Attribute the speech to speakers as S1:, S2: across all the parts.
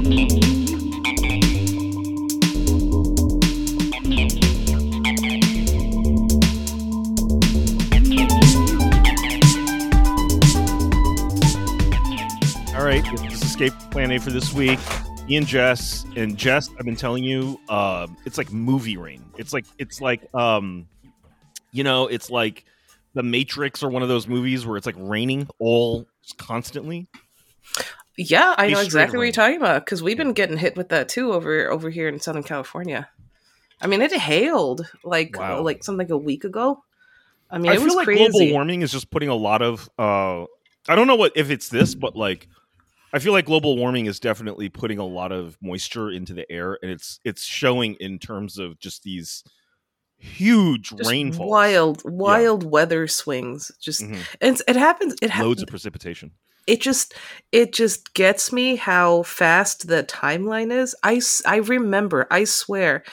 S1: All right, this is Escape Plan A for this week. Ian, Jess, and Jess, I've been telling you, it's like movie rain. It's like it's like The Matrix or one of those movies where it's like raining all constantly.
S2: Yeah, I know exactly what you're talking about because we've been getting hit with that too over here in Southern California. I mean, it hailed like something like a week ago. I mean, it was
S1: like
S2: crazy.
S1: Global warming is just putting a lot of I don't know if it's this, but like I feel like global warming is definitely putting a lot of moisture into the air, and it's showing in terms of just these huge rainfalls,
S2: wild weather swings. Just it happens.
S1: Loads of precipitation.
S2: It just gets me how fast the timeline is. I remember. I swear.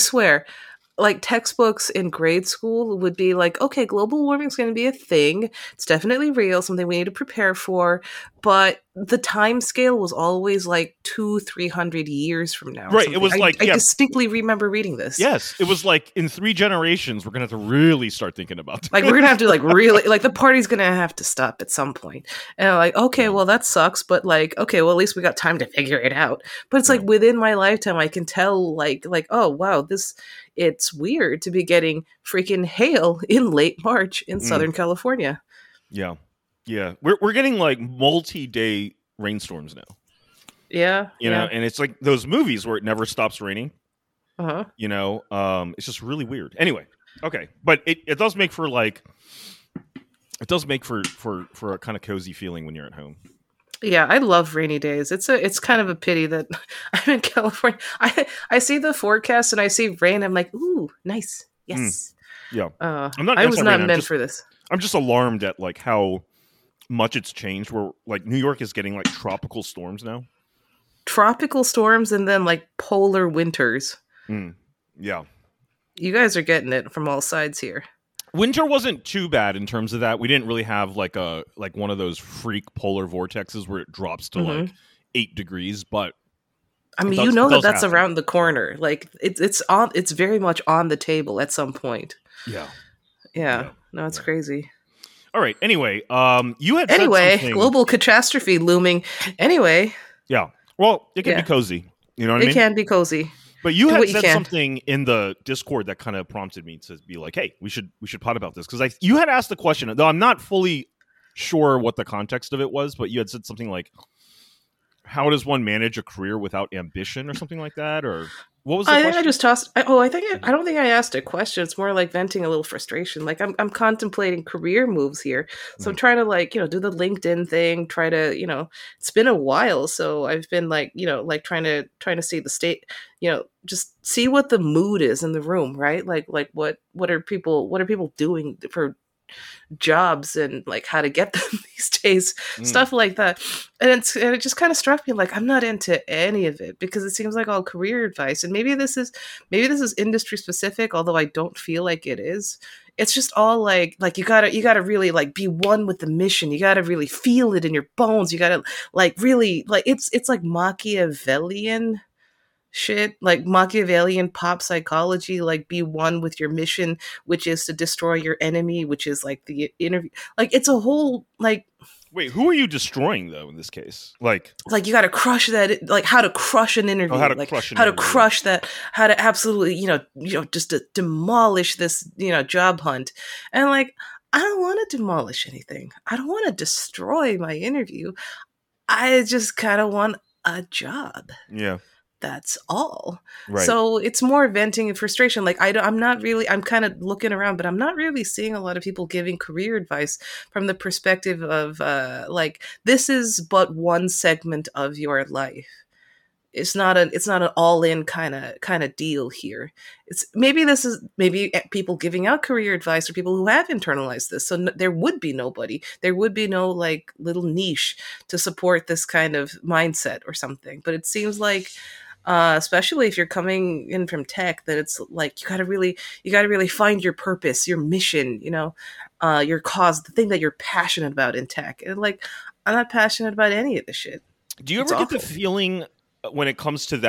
S2: Like textbooks in grade school would be like, okay, global warming is going to be a thing. It's definitely real, something we need to prepare for. But the time scale was always like 200-300 years from now.
S1: Right. It was
S2: I distinctly remember reading this.
S1: Yes. It was like in 3 generations, we're going to have to really start thinking about this.
S2: Like we're going to have to like really, like the party's going to have to stop at some point. And I'm like, okay, well that sucks. But like, okay, well at least we got time to figure it out. But it's like within my lifetime, I can tell like, oh wow, it's weird to be getting freaking hail in late March in Southern California.
S1: Yeah. Yeah. We're getting like multi-day rainstorms now.
S2: Yeah.
S1: You know, and it's like those movies where it never stops raining.
S2: Uh-huh.
S1: You know, it's just really weird. Anyway, okay. But it does make for like a kind of cozy feeling when you're at home.
S2: Yeah, I love rainy days. It's kind of a pity that I'm in California. I see the forecast and I see rain. I'm like, ooh, nice. Yes.
S1: Yeah.
S2: I was not meant for this.
S1: I'm just alarmed at like how much it's changed. Where like New York is getting like tropical storms now.
S2: Tropical storms and then like polar winters.
S1: Yeah.
S2: You guys are getting it from all sides here.
S1: Winter wasn't too bad in terms of that. We didn't really have like one of those freak polar vortexes where it drops to like 8 degrees, but
S2: I mean, that's happen. Around the corner. Like it's very much on the table at some point. Yeah. No, it's crazy.
S1: All right. Anyway, you had said something.
S2: Global catastrophe looming. Anyway.
S1: Yeah. Well, it can be cozy. You know what I mean?
S2: It can be cozy.
S1: But you had said something in the Discord that kind of prompted me to be like, "Hey, we should pod about this," because you had asked the question, though I'm not fully sure what the context of it was, but you had said something like, "How does one manage a career without ambition?" or something like that, or what was the question?
S2: I think I just tossed. I don't think I asked a question. It's more like venting a little frustration. Like I'm contemplating career moves here, so I'm trying to like do the LinkedIn thing. Try to it's been a while, so I've been like like trying to see the state. Just see what the mood is in the room, right? Like what are people doing for jobs and like how to get them these days, stuff like that. And it just kind of struck me like I'm not into any of it because it seems like all career advice, and maybe this is industry specific, although I don't feel like it is. It's just all like you gotta really like be one with the mission. You gotta really feel it in your bones. You gotta like really like it's like Machiavellian shit, like Machiavellian pop psychology, like be one with your mission, which is to destroy your enemy, which is like the interview. Like it's a whole like.
S1: Wait, who are you destroying though in this case? Like
S2: you got to crush that, like how to crush an interview, to crush that, how to absolutely, just to demolish this, job hunt. And like, I don't want to demolish anything. I don't want to destroy my interview. I just kind of want a job.
S1: Yeah.
S2: That's all.
S1: Right.
S2: So it's more venting and frustration. Like I'm kind of looking around, but I'm not really seeing a lot of people giving career advice from the perspective of like this is but one segment of your life. It's not an all in kind of deal here. It's maybe people giving out career advice or people who have internalized this. So there would be nobody. There would be no like little niche to support this kind of mindset or something. But it seems like especially if you're coming in from tech, that it's like you gotta really find your purpose, your mission, your cause, the thing that you're passionate about in tech. And like I'm not passionate about any of this shit.
S1: Do you ever get the feeling when it comes to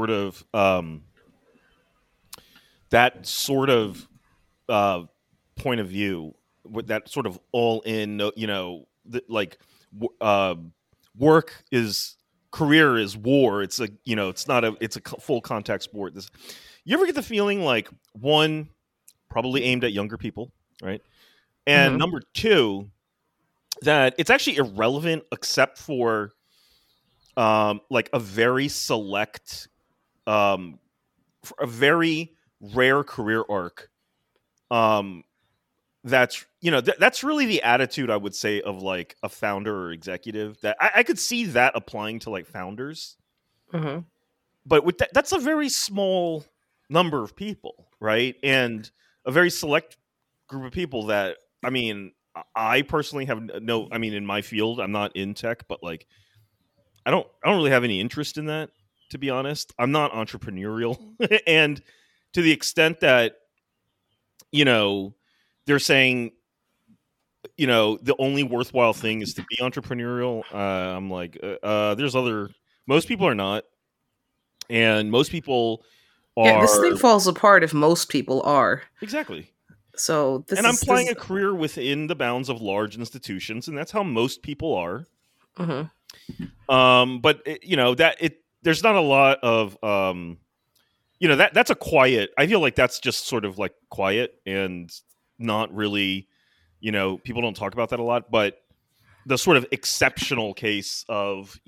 S1: that sort of uh, point of view, with that sort of all in, like uh, work is career is war. It's a it's not a it's a full contact sport. This you ever get the feeling like one probably aimed at younger people, right? And
S2: Hmm.
S1: number two, that it's actually irrelevant except for like a very select um a very rare career arc um that's that's really the attitude, I would say, of like a founder or executive, that I could see that applying to like founders,
S2: Hmm.
S1: but with that's a very small number of people, right? And a very select group of people that, I mean, I personally have no, I mean, in my field, I'm not in tech, but like I don't really have any interest in that, to be honest. I'm not entrepreneurial. And to the extent that, you know, they're saying, the only worthwhile thing is to be entrepreneurial, I'm like, there's other, most people are not. And most people
S2: Yeah, this thing
S1: are,
S2: falls apart if most people are.
S1: exactly.
S2: So
S1: And I'm playing a career within the bounds of large institutions, and that's how most people are.
S2: Mhm.
S1: But there's not a lot of that's a quiet. I feel like that's just sort of like quiet and not really, people don't talk about that a lot. But the sort of exceptional case of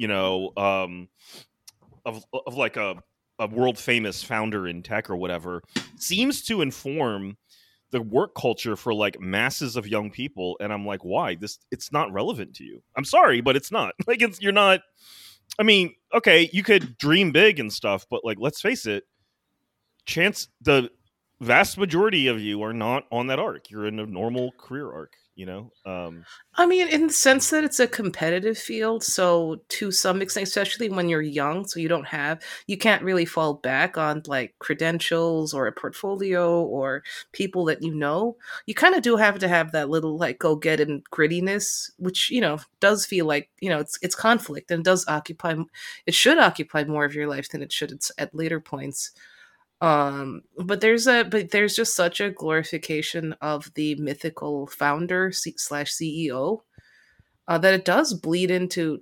S1: of like a world famous founder in tech or whatever seems to inform the work culture for like masses of young people. And I'm like, why? It's not relevant to you. I'm sorry, but it's not. Like, you're not, I mean, okay, you could dream big and stuff, but like, let's face it, the vast majority of you are not on that arc. You're in a normal career arc,
S2: I mean, in the sense that it's a competitive field, so to some extent, especially when you're young, so you can't really fall back on like credentials or a portfolio or people that you know. You kind of do have to have that little like go get and grittiness, which does feel like it's conflict and it should occupy more of your life than it should at later points. But there's just such a glorification of the mythical founder slash CEO, that it does bleed into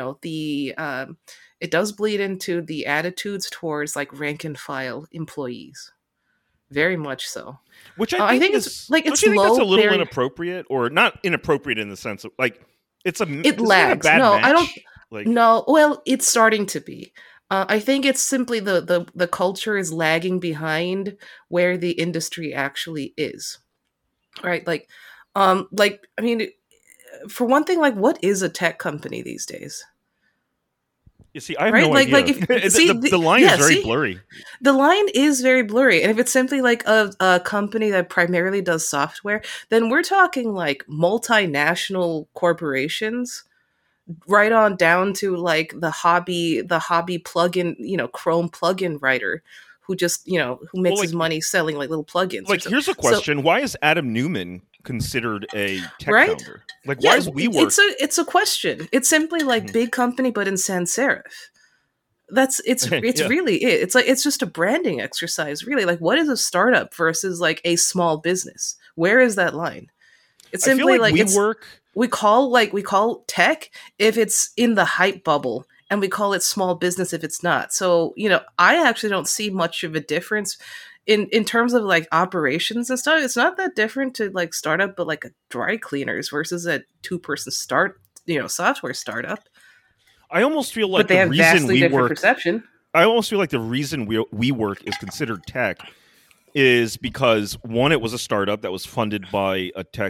S2: the attitudes towards like rank and file employees, very much so.
S1: which I
S2: I
S1: think
S2: think
S1: is, don't
S2: it's
S1: you think that's a
S2: low
S1: little
S2: barrier.
S1: inappropriate, or not inappropriate in the sense of like,
S2: It
S1: is it a
S2: lags.
S1: bad
S2: No, I don't.
S1: match? Like,
S2: No, well, it's starting to be. I think it's simply the culture is lagging behind where the industry actually is. Right? Like I mean, for one thing, like what is a tech company these days?
S1: you see, I have
S2: Right?
S1: no
S2: Like
S1: idea.
S2: if see
S1: The line is
S2: yeah,
S1: very
S2: see
S1: blurry.
S2: the line is very blurry, and if it's simply like a company that primarily does software, then we're talking like multinational corporations, right on down to like the hobby plugin, Chrome plugin writer who just who
S1: Well,
S2: makes his
S1: like,
S2: money selling like little plugins or so.
S1: here's a
S2: So
S1: question: why is Adam Newman considered a tech
S2: right,
S1: founder? Like, why
S2: yeah,
S1: is WeWork?
S2: it's a question. It's simply like
S1: Mhm.
S2: big company, but in sans serif. It's
S1: Yeah,
S2: really it. It's like it's just a branding exercise, really. Like, what is a startup versus like a small business? Where is that line? It's
S1: I feel
S2: simply
S1: like
S2: like
S1: WeWork.
S2: we call tech if it's in the hype bubble, and we call it small business if it's not. So I actually don't see much of a difference in terms of like operations and stuff. It's not that different to like startup, but like a dry cleaners versus a 2-person software startup.
S1: I almost feel
S2: But
S1: like
S2: they
S1: the
S2: have
S1: reason
S2: vastly different
S1: WeWork.
S2: perception.
S1: I almost feel like the reason WeWork is considered tech is because, one, it was a startup that was funded by a tech,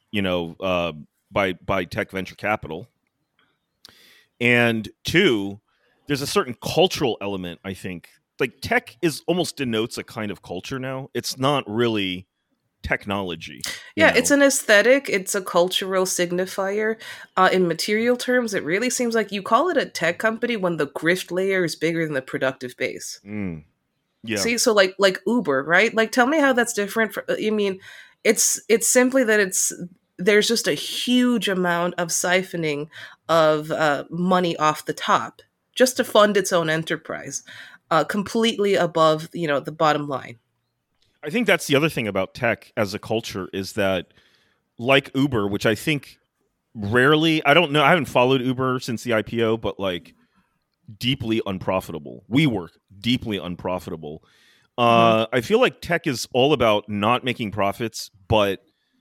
S1: by tech venture capital, and two, there's a certain cultural element. I think like tech is almost denotes a kind of culture now. It's not really technology,
S2: Yeah, it's an aesthetic, it's a cultural signifier. In material terms, it really seems like you call it a tech company when the grift layer is bigger than the productive base.
S1: Mm, yeah.
S2: See, so like Uber, right? Like, tell me how that's different. I mean, it's simply that there's just a huge amount of siphoning of money off the top. just to fund its own enterprise, completely above, the bottom line.
S1: I think that's the other thing about tech as a culture is that, like Uber, which I think rarely, I don't know, I haven't followed Uber since the IPO, but like deeply unprofitable. WeWork, deeply unprofitable. I feel like tech is all about not making profits, but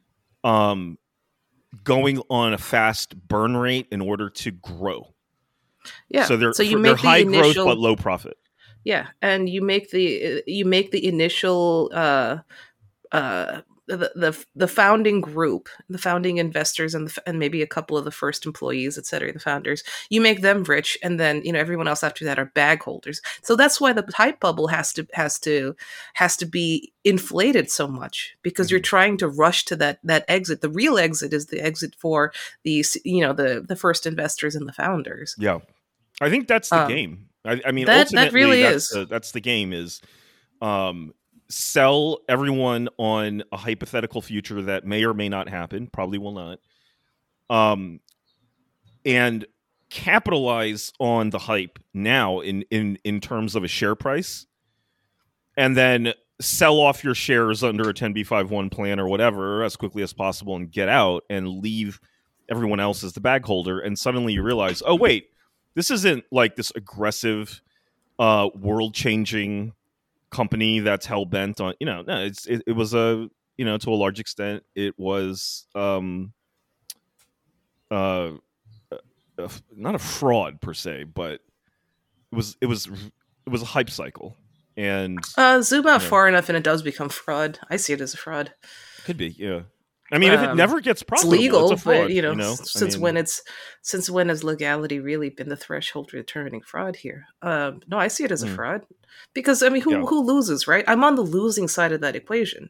S1: going on a fast burn rate in order to grow.
S2: Yeah.
S1: So
S2: So you
S1: they're
S2: make
S1: high
S2: the
S1: growth
S2: initial,
S1: but low profit.
S2: yeah, and you make the initial the founding group, the founding investors, and maybe a couple of the first employees, et cetera, the founders. You make them rich, and then everyone else after that are bag holders. So that's why the hype bubble has to be inflated so much, because you're trying to rush to that exit. The real exit is the exit for the first investors and the founders.
S1: Yeah, I think that's the
S2: Um,
S1: game. I mean,
S2: that
S1: ultimately,
S2: really is.
S1: that's the game. Is sell everyone on a hypothetical future that may or may not happen, probably will not, and capitalize on the hype now in terms of a share price, and then sell off your shares under a 10b5-1 plan or whatever as quickly as possible and get out and leave everyone else as the bag holder. And suddenly you realize, oh wait, this isn't like this aggressive world changing company that's hell bent on, no, it was a, to a large extent it was uh not a fraud per se, but it was a hype cycle. And
S2: Zoom out far enough and it does become fraud. I see it as a fraud.
S1: could be, yeah. I mean, if it never gets
S2: It's
S1: profitable,
S2: legal,
S1: it's a fraud.
S2: but since when has legality really been the threshold for determining fraud here? No, I see it as a fraud, because I mean, who loses, right? I'm on the losing side of that equation.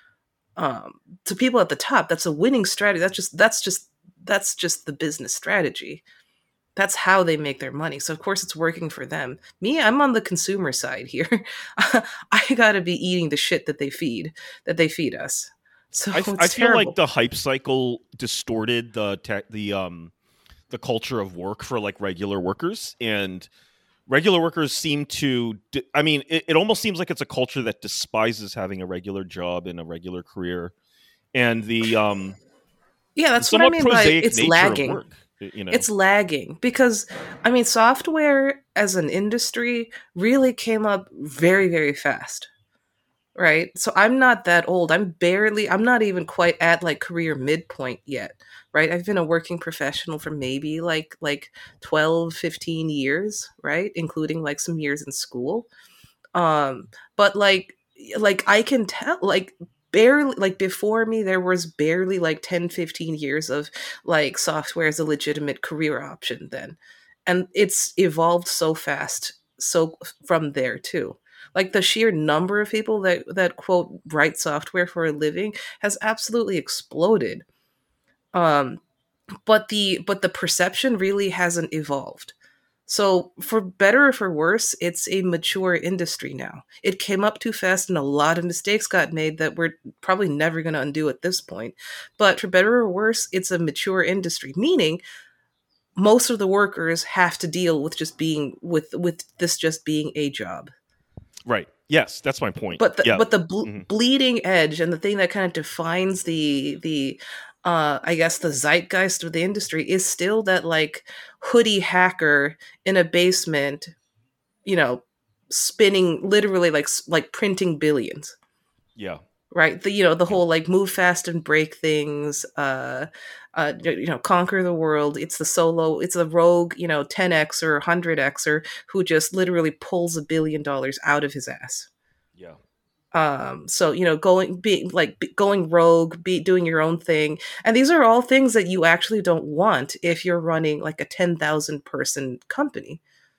S2: To people at the top, that's a winning strategy. That's just the business strategy. That's how they make their money. So of course it's working for them. Me, I'm on the consumer side here. I gotta be eating the shit that they feed us. So
S1: I feel
S2: terrible.
S1: like the hype cycle distorted the culture of work for like regular workers, and regular workers seem to. I mean, it almost seems like it's a culture that despises having a regular job and a regular career, and the
S2: yeah, that's what I mean by it's lagging.
S1: Work,
S2: It's lagging because, I mean, software as an industry really came up very, very fast. Right. So I'm not that old. I'm not even quite at like career midpoint yet. Right. I've been a working professional for maybe like 12, 15 years, right? Including like some years in school. But like I can tell, like, barely, like, before me there was barely like 10, 15 years of like software as a legitimate career option then. And it's evolved so fast. So from there too, like the sheer number of people that quote write software for a living has absolutely exploded. Um, but the perception really hasn't evolved. So for better or for worse, it's a mature industry now. It came up too fast and a lot of mistakes got made that we're probably never going to undo at this point. But for better or worse, it's a mature industry, meaning most of the workers have to deal with just being with this just being a job.
S1: Right. Yes, that's my point.
S2: But the bleeding edge and the thing that kind of defines the I guess the zeitgeist of the industry is still that like hoodie hacker in a basement, spinning literally like printing billions.
S1: Yeah.
S2: Right. The whole like move fast and break things, conquer the world. It's the rogue, 10x or 100xer who just literally pulls $1 billion out of his ass.
S1: Yeah.
S2: So going rogue, doing your own thing, and these are all things that you actually don't want if you're running like a 10,000 person company.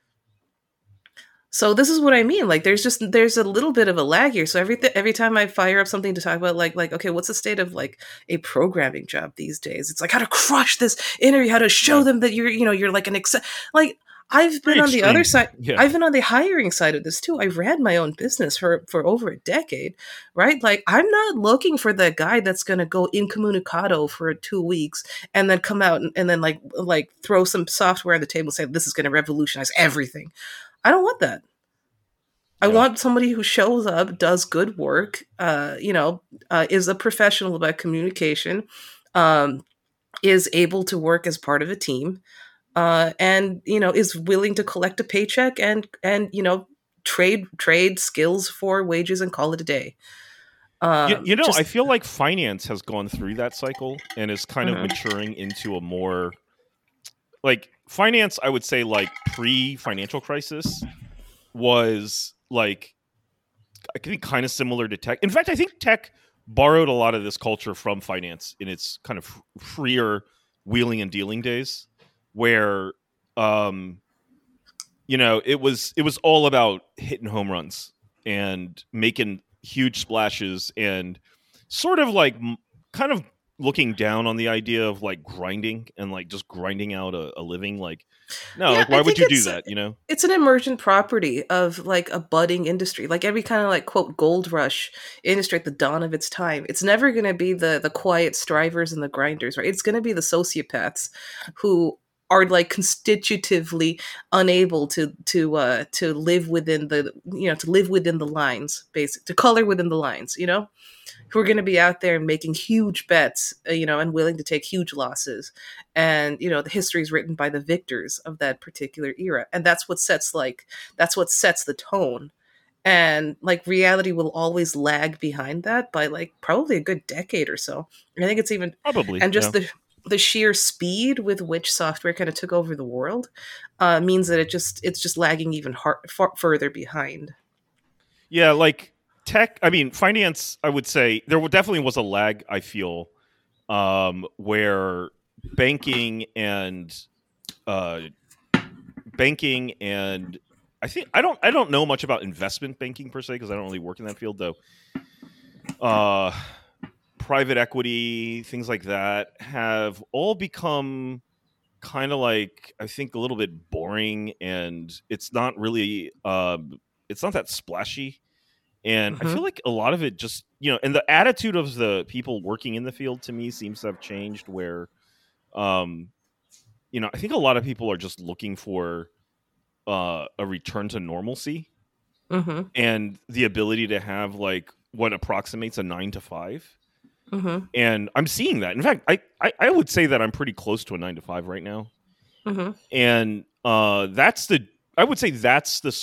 S2: So this is what I mean. Like, there's a little bit of a lag here. So every time I fire up something to talk about, like, okay, what's the state of like a programming job these days? It's like how to crush this interview, how to show them that you're like like I've been
S1: Pretty
S2: on the other
S1: extreme.
S2: side.
S1: Yeah.
S2: I've been on the hiring side of this too. I ran my own business for over a decade, right? Like I'm not looking for the guy that's going to go incommunicado for 2 weeks and then come out and then like throw some software on the table and say this is going to revolutionize everything. I don't want that. I
S1: Yeah.
S2: want somebody who shows up, does good work, is a professional about communication, um, is able to work as part of a team, and is willing to collect a paycheck and trade skills for wages and call it a day.
S1: I
S2: Just
S1: feel like finance has gone through that cycle and is kind of
S2: mhm,
S1: maturing into a more like finance. I would say like pre-financial crisis was like I think kind of similar to tech. In fact, I think tech borrowed a lot of this culture from finance in its kind of freer wheeling and dealing days, where um, it was all about hitting home runs and making huge splashes and sort of like kind of looking down on the idea of like grinding and like just grinding out a living. Like, no,
S2: yeah,
S1: like
S2: I
S1: why would
S2: think
S1: you do that? You know?
S2: it's an emergent property of like a budding industry, like every kind of like quote gold rush industry at the dawn of its time. It's never going to be the quiet strivers and the grinders, right? It's going to be the sociopaths who are like constitutively unable to live within the lines, basic to color within the lines, who are going to be out there and making huge bets, and willing to take huge losses. And, the history is written by the victors of that particular era. And that's what sets the tone. And like reality will always lag behind that by like probably a good decade or so. And I think it's even,
S1: Probably,
S2: and just
S1: yeah.
S2: the sheer speed with which software kind of took over the world means that it's just lagging even far further behind.
S1: Yeah, like tech, I mean, finance, I would say definitely was a lag, I feel, where banking and uh banking and I don't know much about investment banking per se because I don't really work in that field though. Uh Private equity, things like that have all become kind of like I think a little bit boring and it's not really it's not that splashy. And I
S2: Hmm.
S1: feel like a lot of it just, and the attitude of the people working in the field to me seems to have changed where, um, I think a lot of people are just looking for a return to normalcy
S2: Hmm.
S1: and the ability to have like what approximates a 9 to 5.
S2: Hmm.
S1: And I'm seeing that. In fact, I would say that I'm pretty close to a 9 to 5 right now.
S2: Hmm.
S1: And I would say that's the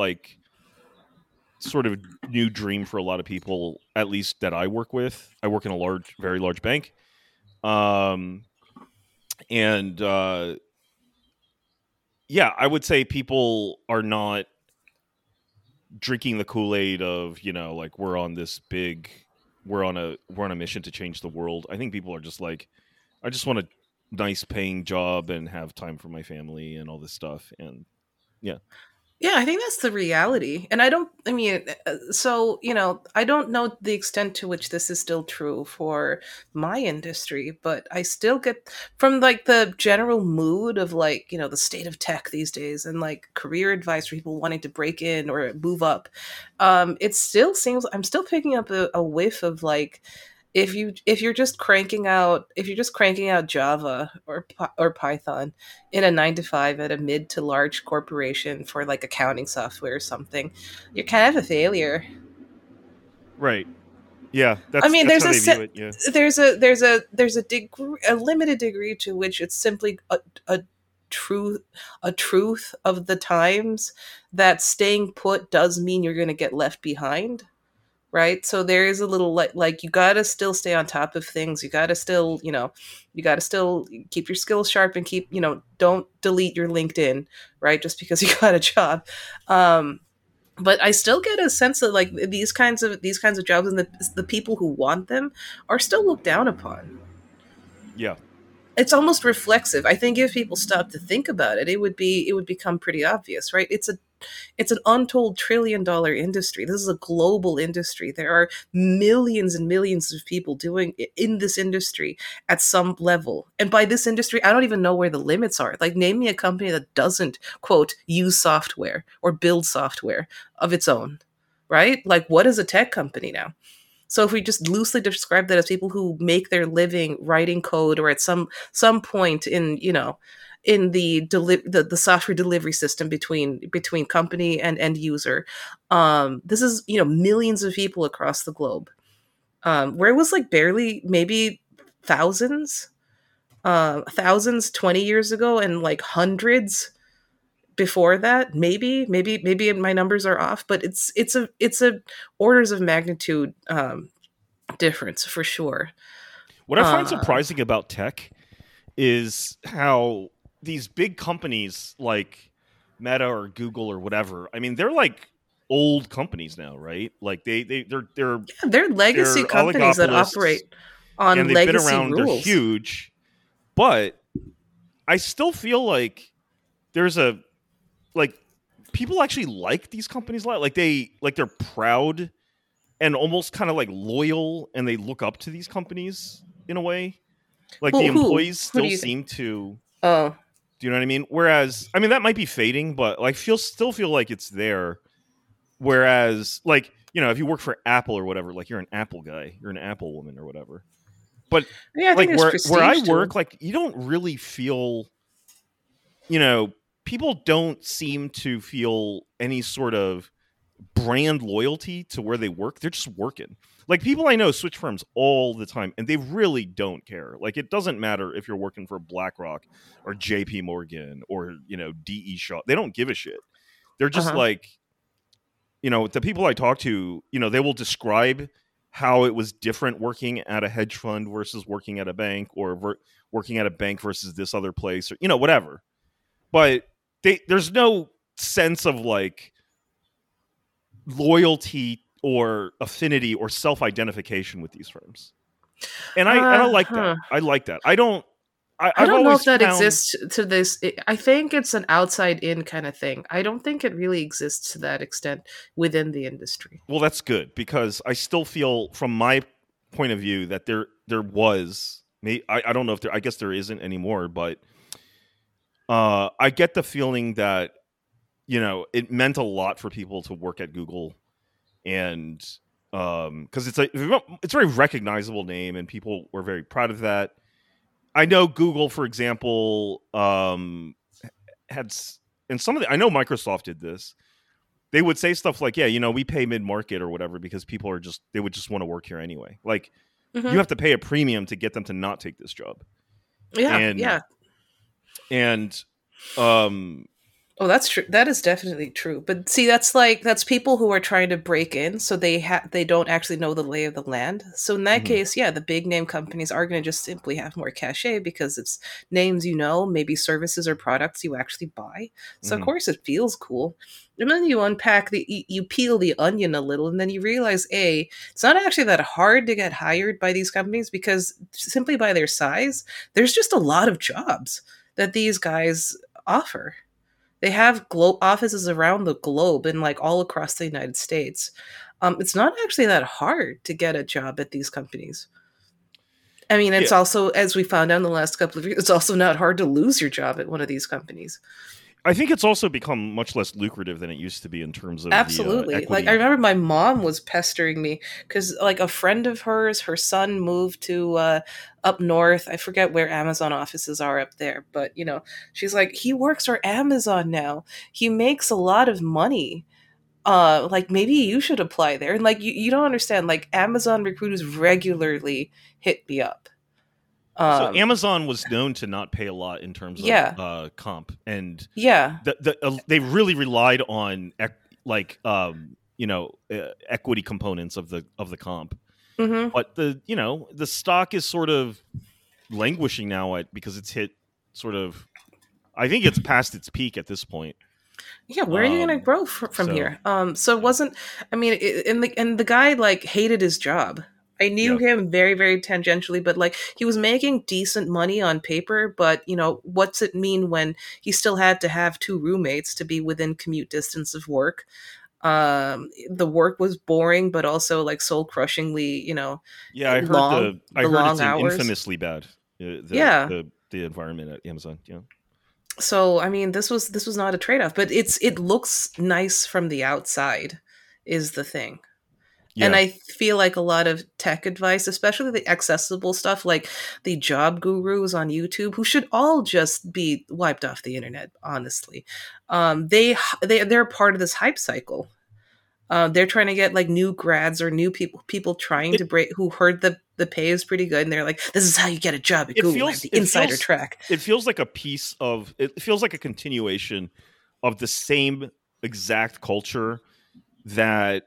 S1: sort of new dream for a lot of people, at least that I work with. I work in a very large bank. Um, and yeah, I would say people are not drinking the Kool-Aid of, like we're on a mission to change the world. I think people are just like, I just want a nice paying job and have time for my family and all this stuff. And yeah.
S2: Yeah, I think that's the reality. And I mean, so, I don't know the extent to which this is still true for my industry, but I still get from like the general mood of like, the state of tech these days and like career advice for people wanting to break in or move up. It still seems I'm still picking up a whiff of like, if you're just cranking out Java or Python in a 9 to 5 at a mid to large corporation for like accounting software or something, you're kind of a failure.
S1: Right. Yeah,
S2: I
S1: that's
S2: mean,
S1: that's how they view it. Yeah.
S2: there's a degree, a limited degree to which it's simply a truth a truth of the times that staying put does mean you're going to get left behind, right? So there is a little like you gotta still stay on top of things. You gotta still keep your skills sharp and don't delete your LinkedIn, right? Just because you got a job. Um, but I still get a sense that like these kinds of jobs and the people who want them are still looked down upon.
S1: Yeah.
S2: It's almost reflexive. I think if people stopped to think about it, it would become pretty obvious, right? It's an untold $1 trillion industry. This is a global industry. There are millions and millions of people doing in this industry at some level. And by this industry, I don't even know where the limits are. Like, name me a company that doesn't, quote, use software or build software of its own, right? Like, what is a tech company now? So if we just loosely describe that as people who make their living writing code, or at some point in, in the software delivery system between company and end user, this is, millions of people across the globe, where it was like barely, maybe thousands, thousands 20 years ago, and like hundreds before that. Maybe my numbers are off, but it's a orders of magnitude difference for sure.
S1: What I find surprising about tech is how these big companies like Meta or Google or whatever, I mean, they're like old companies now, right? Like
S2: they're legacy companies that operate on
S1: and they've
S2: legacy
S1: been around,
S2: rules.
S1: they're huge, but I still feel like there's a, like, people actually like these companies a lot. Like they're proud and almost kind of like loyal, and they look up to these companies in a way. Like, the employees still seem to.
S2: Oh,
S1: do you know what I mean? Whereas, I mean, that might be fading, but like, still feel like it's there. Whereas, like, if you work for Apple or whatever, like, you're an Apple guy, you're an Apple woman or whatever. But
S2: yeah,
S1: like, where I work, like, you don't really feel, people don't seem to feel any sort of brand loyalty to where they work. They're just working. Like, people I know switch firms all the time, and they really don't care. Like, it doesn't matter if you're working for BlackRock or JP Morgan or, DE Shaw. They don't give a shit. They're just like, the people I talk to, they will describe how it was different working at a hedge fund versus working at a bank, or working at a bank versus this other place, or, whatever. But there's no sense of like loyalty or affinity or self-identification with these firms, and I like that. I like that. I don't
S2: know if that exists to this. I think it's an outside-in kind of thing. I don't think it really exists to that extent within the industry.
S1: Well, that's good, because I still feel, from my point of view, that there was. I don't know if there. I guess there isn't anymore, but I get the feeling that it meant a lot for people to work at Google, and because it's a very recognizable name, and people were very proud of that. I know Google, for example, had, and I know Microsoft did this. They would say stuff like, "Yeah, we pay mid-market or whatever because people they would just want to work here anyway. Like, you have to pay a premium to get them to not take this job."
S2: Yeah,
S1: and
S2: oh, that's true. That is definitely true. But see, that's people who are trying to break in, so they don't actually know the lay of the land. So in that case, yeah, the big name companies are going to just simply have more cachet because it's names, maybe services or products you actually buy. So of course it feels cool. And then you unpack you peel the onion a little, and then you realize, it's not actually that hard to get hired by these companies, because simply by their size, there's just a lot of jobs that these guys offer. They have offices around the globe and like all across the United States. It's not actually that hard to get a job at these companies. I mean, it's also, as we found out in the last couple of years, it's also not hard to lose your job at one of these companies.
S1: I think it's also become much less lucrative than it used to be in terms of
S2: absolutely. Like, I remember my mom was pestering me because, like, a friend of hers, her son moved to up north. I forget where Amazon offices are up there, but she's like, he works for Amazon now. He makes a lot of money. Like, maybe you should apply there. And like, you don't understand. Like, Amazon recruiters regularly hit me up.
S1: So Amazon was known to not pay a lot in terms of comp, and they really relied on equity components of the comp. But the stock is sort of languishing now because it's hit sort of, I think it's past its peak at this point.
S2: Yeah, where are you going to grow from here? So it wasn't. I mean, and the guy like hated his job. I knew
S1: Yeah.
S2: him very, very tangentially, but like he was making decent money on paper. But you know, what's it mean when he still had to have two roommates to be within commute distance of work? The work was boring, but also like soul crushingly, you know,
S1: Yeah,
S2: long,
S1: I
S2: the
S1: heard
S2: long
S1: it's
S2: hours.
S1: infamously bad.
S2: Yeah.
S1: The environment at Amazon. Yeah.
S2: So I mean, this was not a trade off, but it looks nice from the outside, is the thing. And
S1: Yeah.
S2: I feel like a lot of tech advice, especially the accessible stuff, like the job gurus on YouTube, who should all just be wiped off the internet, honestly. They're part of this hype cycle. They're trying to get like new grads or new people trying to
S1: It
S2: break, who heard the pay is pretty good, and they're like, "This is how you get a job at
S1: it
S2: Google. I have
S1: feels
S2: the insider track."
S1: it feels like a piece of it feels like a continuation of the same exact culture that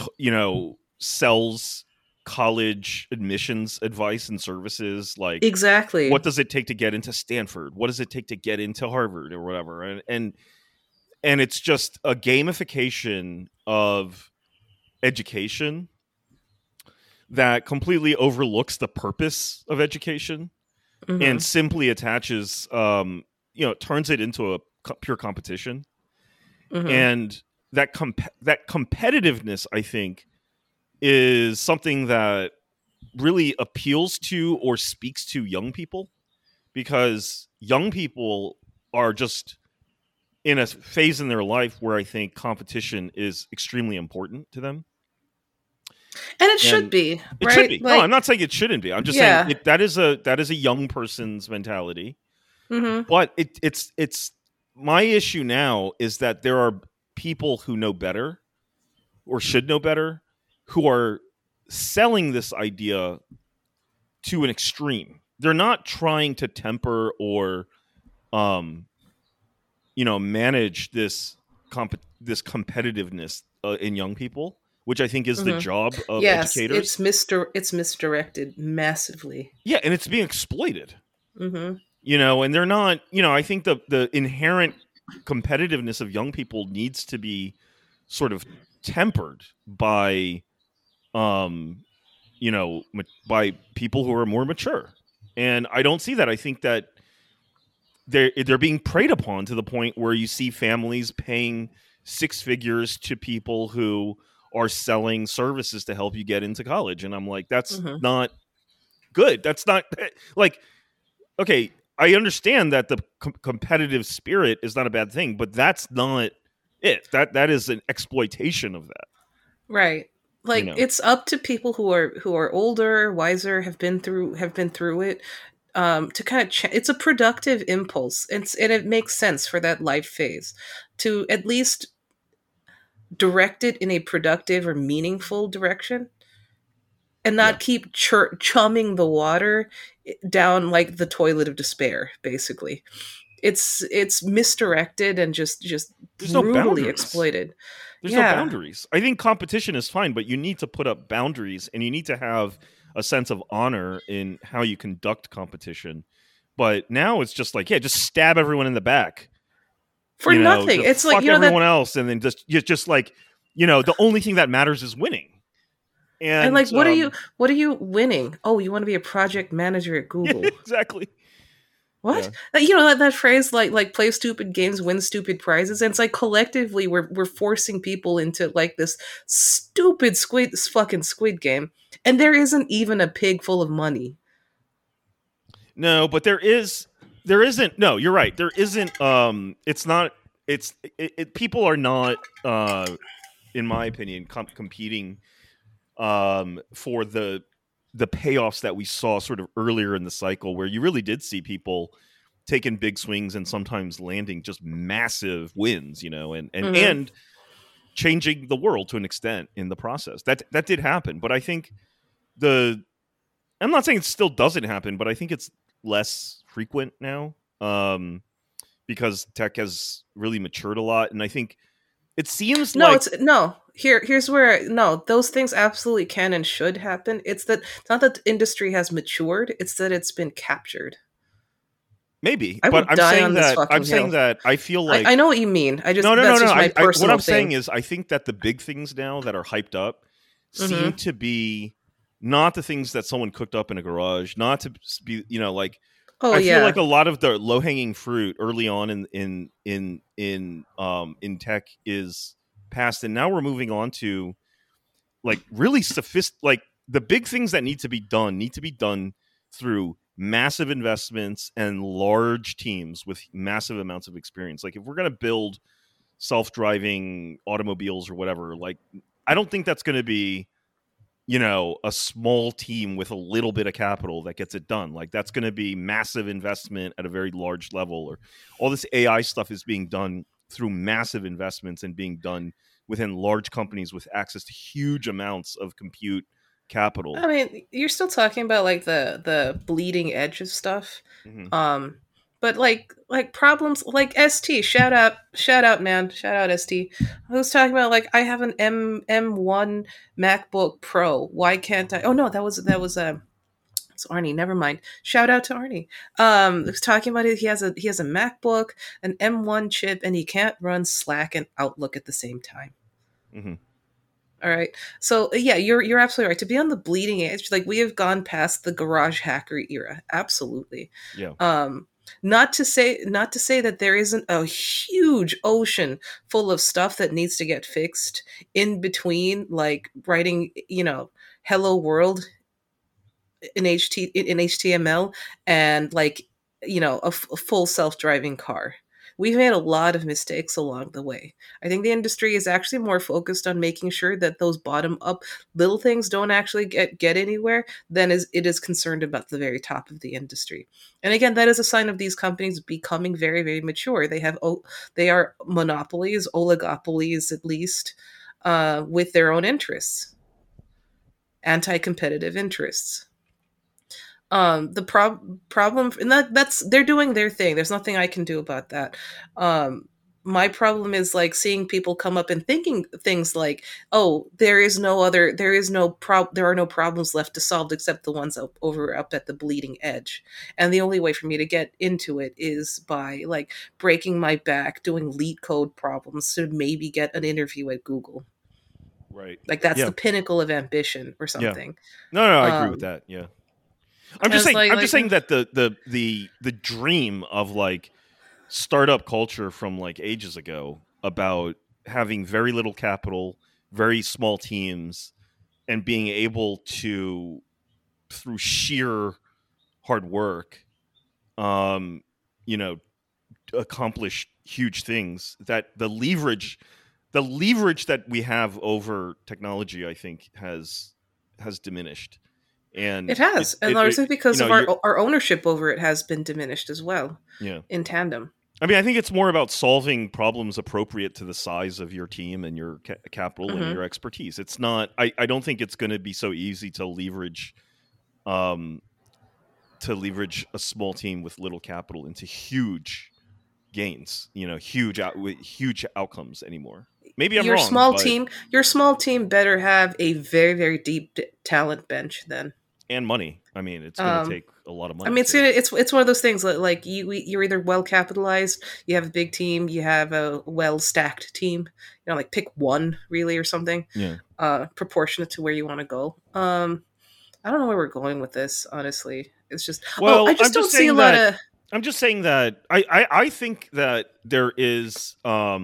S1: sells college admissions advice and services, like
S2: Exactly.
S1: what does it take to get into Stanford, what does it take to get into Harvard or whatever, and it's just a gamification of education that completely overlooks the purpose of education and
S2: Hmm.
S1: simply attaches turns it into a pure competition.
S2: Hmm.
S1: And that competitiveness, I think, is something that really appeals to or speaks to young people, because young people are just in a phase in their life where I think competition is extremely important to them.
S2: And it should
S1: And
S2: be,
S1: it should
S2: right?
S1: be. No, I'm
S2: Like,
S1: not saying it shouldn't be. I'm just saying
S2: yeah.
S1: that is a young person's mentality.
S2: Hmm.
S1: But it's my issue now is that there are people who know better or should know better who are selling this idea to an extreme. They're not trying to temper or um manage this competitiveness in young people, which I think is the
S2: Hmm.
S1: job of
S2: Yes,
S1: educators.
S2: it's misdirected massively.
S1: Yeah, and it's being exploited.
S2: Hmm.
S1: And they're not. I think the inherent competitiveness of young people needs to be sort of tempered by um by people who are more mature. And I don't see that. I think that they're being preyed upon to the point where you see families paying six figures to people who are selling services to help you get into college, and I'm like, that's
S2: Hmm.
S1: not good. That's not like, okay, I understand that the competitive spirit is not a bad thing, but that's not it. That is an exploitation of that.
S2: Right.
S1: You
S2: Like
S1: know.
S2: it's up to people who are older, wiser, have been through it, to kind of it's a productive impulse, and it makes sense for that life phase to at least direct it in a productive or meaningful direction, and
S1: Yeah.
S2: not keep chumming the water down like the toilet of despair, basically. It's misdirected and just
S1: There's no
S2: brutally
S1: boundaries.
S2: exploited.
S1: There's no
S2: Yeah.
S1: boundaries. I think competition is fine, but you need to put up boundaries, and you need to have a sense of honor in how you conduct competition. But now it's just like, yeah, just stab everyone in the back,
S2: For nothing.
S1: just
S2: It's like,
S1: fuck
S2: you know, that.
S1: everyone else, and then just like, the only thing that matters is winning.
S2: And
S1: And
S2: like, what are you winning? Oh, you want to be a project manager at
S1: yeah,
S2: Google.
S1: exactly.
S2: What?
S1: Yeah.
S2: That phrase, like play stupid games, win stupid prizes. And it's like collectively we're forcing people into like this stupid fucking Squid Game, and there isn't even a pig full of money.
S1: No, but there isn't. No, you're right. There isn't. It's not. People are not. In my opinion, competing for the payoffs that we saw sort of earlier in the cycle, where you really did see people taking big swings and sometimes landing just massive wins,
S2: Hmm.
S1: and changing the world to an extent in the process. That did happen, but I think the I'm not saying it still doesn't happen, but I think it's less frequent now, because tech has really matured a lot, and I think it seems
S2: No,
S1: like
S2: it's no. Here's where no, those things absolutely can and should happen. It's not that the industry has matured, it's that it's been captured.
S1: maybe,
S2: I will
S1: but
S2: die on this
S1: I'm
S2: fucking
S1: saying
S2: hill.
S1: that I feel
S2: I
S1: like
S2: know what you mean.
S1: no, no, no,
S2: That's
S1: no.
S2: just my
S1: What
S2: personal
S1: I'm saying
S2: thing.
S1: is I think that the big things now that are hyped up seem
S2: Hmm.
S1: to be not the things that someone cooked up in a garage, not to be, like,
S2: Oh
S1: I feel
S2: yeah.
S1: like a lot of the low hanging fruit early on in tech is past, and now we're moving on to like really like the big things that need to be done through massive investments and large teams with massive amounts of experience. Like if we're going to build self-driving automobiles or whatever, like I don't think that's going to be a small team with a little bit of capital that gets it done. Like that's going to be massive investment at a very large level. Or all this AI stuff is being done through massive investments and being done within large companies with access to huge amounts of compute capital.
S2: I mean, you're still talking about like the bleeding edge of stuff.
S1: Mm-hmm.
S2: Um but like problems like ST, shout out man, shout out ST. I was talking about like I have an M1 MacBook Pro. Why can't I? Oh no, that was it's Arnie. Never mind. Shout out to Arnie. I was talking about it. He has a MacBook, an M1 chip, and he can't run Slack and Outlook at the same time.
S1: Mm-hmm.
S2: All right. So yeah, you're absolutely right. To be on the bleeding edge, like we have gone past the garage hacker era. Absolutely.
S1: Yeah.
S2: Not to say that there isn't a huge ocean full of stuff that needs to get fixed in between, like writing, hello world in HTML and like, a full self-driving car. We've made a lot of mistakes along the way. I think the industry is actually more focused on making sure that those bottom up little things don't actually get anywhere than it is concerned about the very top of the industry. And again, that is a sign of these companies becoming very, very mature. They are monopolies, oligopolies at least, with their own interests, anti-competitive interests. The problem, and that's they're doing their thing. There's nothing I can do about that. My problem is like seeing people come up and thinking things like, "Oh, there are no problems left to solve except the ones up at the bleeding edge." And the only way for me to get into it is by like breaking my back doing leet code problems to maybe get an interview at Google.
S1: Right.
S2: Like that's
S1: Yeah.
S2: the pinnacle of ambition or
S1: Yeah.
S2: something.
S1: No, I agree with that. Yeah. I'm just
S2: It's
S1: saying.
S2: like
S1: I'm just saying that the dream of like startup culture from like ages ago about having very little capital, very small teams, and being able to, through sheer hard work, um, you know, accomplish huge things. That the leverage that we have over technology, I think, has diminished.
S2: It
S1: And
S2: has, and largely because of
S1: you're
S2: our ownership over it has been diminished as well,
S1: yeah.
S2: in tandem.
S1: I mean, I think it's more about solving problems appropriate to the size of your team and your capital and
S2: Mm-hmm.
S1: your expertise. It's not. I don't think it's going to be so easy um, to leverage a small team with little capital into huge gains. Huge outcomes anymore. Maybe I'm
S2: Your
S1: wrong,
S2: small
S1: but
S2: team, your small team better have a very, very deep talent bench. Then,
S1: and money. I mean, it's going to
S2: um,
S1: take a lot of
S2: I
S1: money
S2: mean,
S1: too.
S2: it's one of those things that like you're either well capitalized, you have a big team, you have a well stacked team. Like pick one really or something,
S1: Yeah.
S2: proportionate to where you want to go. I don't know where we're going with this. Honestly, it's just I
S1: Well,
S2: just don't see a lot of.
S1: I'm just saying that I think that there is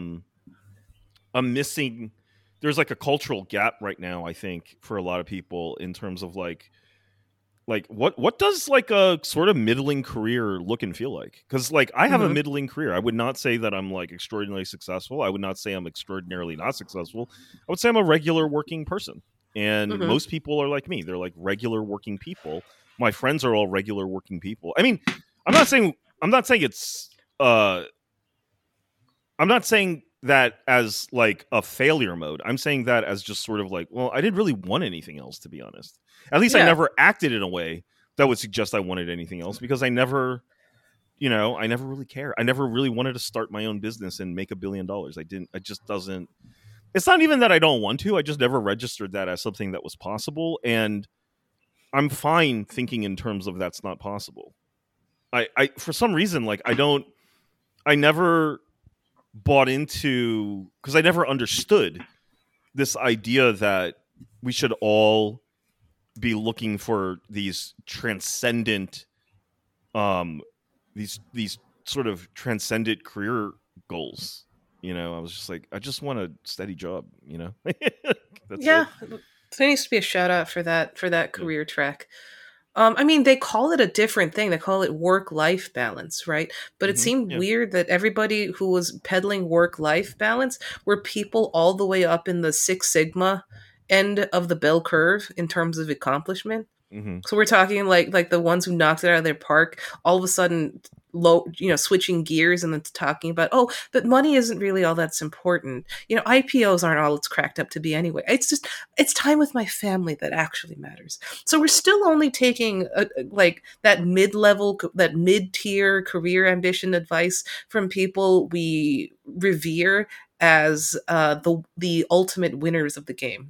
S1: a missing. There's like a cultural gap right now, I think, for a lot of people in terms of like what does like a sort of middling career look and feel like? Because like I have a
S2: Mhm.
S1: middling career. I would not say that I'm like extraordinarily successful. I would not say I'm extraordinarily not successful. I would say I'm a regular working person. And
S2: Mhm.
S1: most people are like me. They're like regular working people. My friends are all regular working people. I mean, I'm not saying it's I'm not saying that as like a failure mode. I'm saying that as just sort of like, well, I didn't really want anything else, to be honest. At least I
S2: Yeah.
S1: never acted in a way that would suggest I wanted anything else because I never really care. I never really wanted to start my own business and make $1 billion. I didn't. It just doesn't. It's not even that I don't want to. I just never registered that as something that was possible, and I'm fine thinking in terms of that's not possible. I for some reason like I never bought into because I never understood this idea that we should all be looking for these transcendent, these sort of transcendent career goals. I was just like, I just want a steady job. That's it.
S2: Yeah, there needs to be a shout out for that
S1: Yeah.
S2: career track. I mean, they call it a different thing. They call it work-life balance, right? But it seemed
S1: Yeah.
S2: weird that everybody who was peddling work-life balance were people all the way up in the Six Sigma end of the bell curve in terms of accomplishment.
S1: hmm
S2: So we're talking like the ones who knocked it out of their park, all of a sudden switching gears and then talking about, oh, but money isn't really all that's important. IPOs aren't all it's cracked up to be anyway. It's time with my family that actually matters. So we're still only taking like that mid-level, that mid-tier career ambition advice from people we revere as the ultimate winners of the game.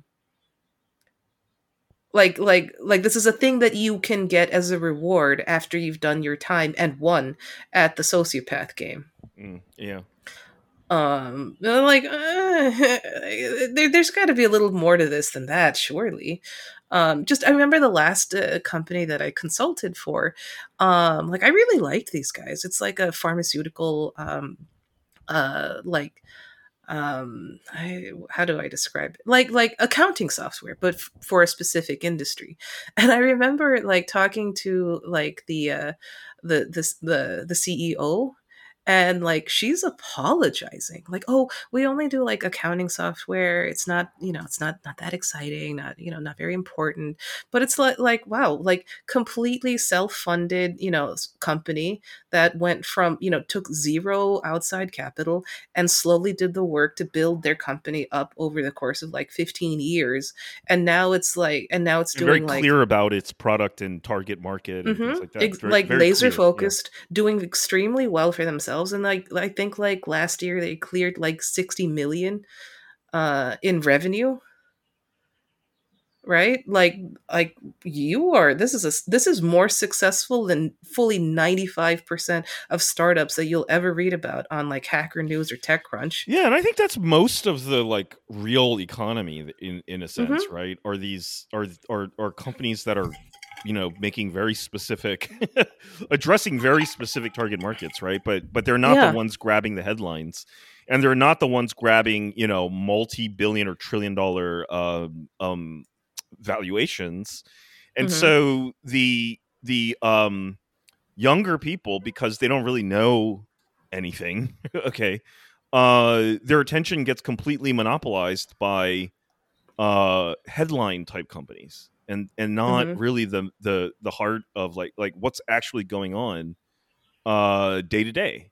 S2: Like this is a thing that you can get as a reward after you've done your time and won at the sociopath game.
S1: Yeah.
S2: Like there's got to be a little more to this than that, surely. Just I remember the last company that I consulted for. Like I really liked these guys. It's like a pharmaceutical like how do I describe it? Like accounting software, but for a specific industry. And I remember like talking to like the CEO, and like she's apologizing like, oh, we only do like accounting software, it's not, it's not that exciting, not, not very important. But it's like wow, like completely self-funded, company that went from, took zero outside capital and slowly did the work to build their company up over the course of like 15 years. And now it's
S1: And very
S2: doing like
S1: clear about its product and target market and things like that. Very,
S2: like
S1: very
S2: laser
S1: clear. Yeah.
S2: focused, doing extremely well for themselves. And like I think like last year they cleared like 60 million in revenue, right? Like this is more successful than fully 95% of startups that you'll ever read about on like Hacker News or TechCrunch.
S1: Yeah, and I think that's most of the like real economy in a sense, right? Are these are companies that are making very specific addressing very specific target markets, right? But they're not the ones grabbing the headlines, and they're not the ones grabbing multi-billion or trillion-dollar valuations. And so the younger people, because they don't really know anything, okay, their attention gets completely monopolized by headline type companies, and not really the heart of like what's actually going on day to day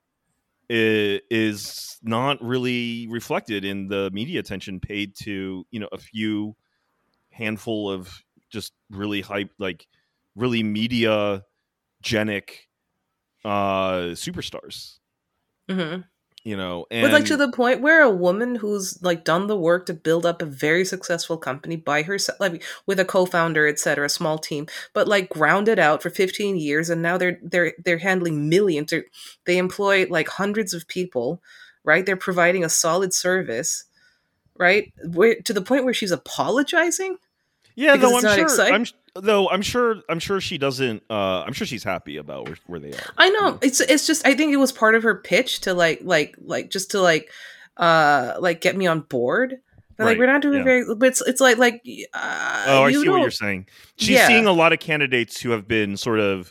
S1: is not really reflected in the media attention paid to a few handful of just really hype, like really media genic superstars.
S2: And
S1: And
S2: like to the point where a woman who's like done the work to build up a very successful company by herself, like with a co-founder, etc., a small team, but like grounded out for 15 years, and now they're handling millions. They employ like hundreds of people, right? They're providing a solid service, right? To the point where she's apologizing.
S1: Yeah,
S2: because
S1: though
S2: it's not exciting.
S1: I'm sure she doesn't. I'm sure she's happy about where they are.
S2: I know. It's just I think it was part of her pitch to like just to like get me on board. But like we're not doing very. But it's like
S1: oh, I see what you're saying. She's seeing a lot of candidates who have been sort of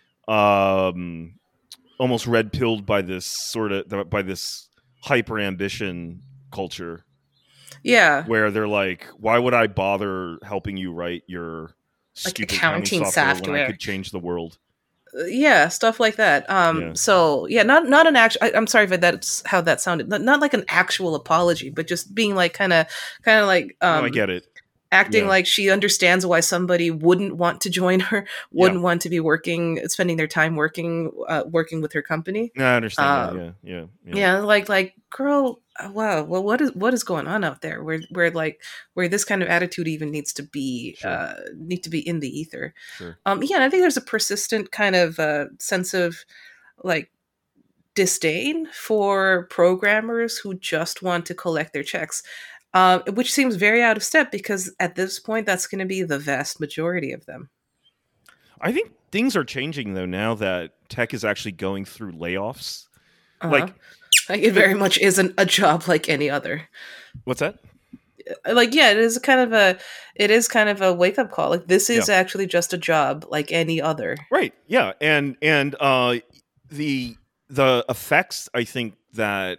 S1: almost red pilled by this hyper ambition culture.
S2: Yeah,
S1: where they're like, why would I bother helping you write your
S2: like
S1: stupid
S2: accounting software
S1: when I could change the world?
S2: Yeah, stuff like that. So yeah, not an actual. I'm sorry if that's how that sounded. Not like an actual apology, but just being like kind of like.
S1: No, I get it.
S2: Acting like she understands why somebody wouldn't want to join her, wouldn't want to be spending their time working with her company.
S1: No, I understand that. Yeah.
S2: Yeah, like girl, wow. Well, what is going on out there? Where this kind of attitude even needs to be in the ether.
S1: Sure.
S2: Yeah, I think there's a persistent kind of sense of like disdain for programmers who just want to collect their checks. which seems very out of step because at this point, that's going to be the vast majority of them.
S1: I think things are changing though now that tech is actually going through layoffs.
S2: Uh-huh.
S1: Like,
S2: Like, it very much isn't a job like any other.
S1: what's that?
S2: Like, yeah, it is kind of a wake up call. Like, this
S1: Yeah.
S2: is actually just a job like any other.
S1: Right. Yeah. And the effects I think that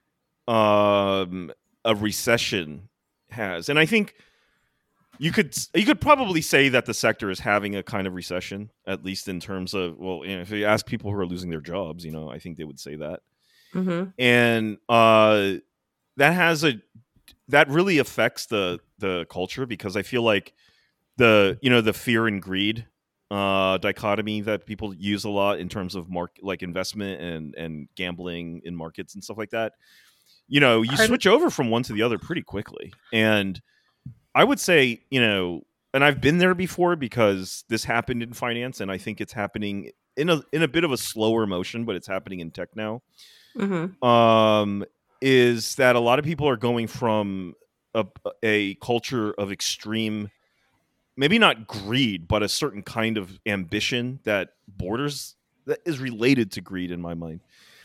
S1: a recession has, and I think you could probably say that the sector is having a kind of recession, at least in terms of, well, if you ask people who are losing their jobs, I think they would say that.
S2: Mm-hmm.
S1: And that really affects the culture, because I feel like the fear and greed dichotomy that people use a lot in terms of like investment and gambling in markets and stuff like that. You switch over from one to the other pretty quickly. And I would say, and I've been there before because this happened in finance, and I think it's happening in a bit of a slower motion, but it's happening in tech now.
S2: Mm-hmm.
S1: Is that a lot of people are going from a culture of extreme, maybe not greed, but a certain kind of ambition that is related to greed in my mind,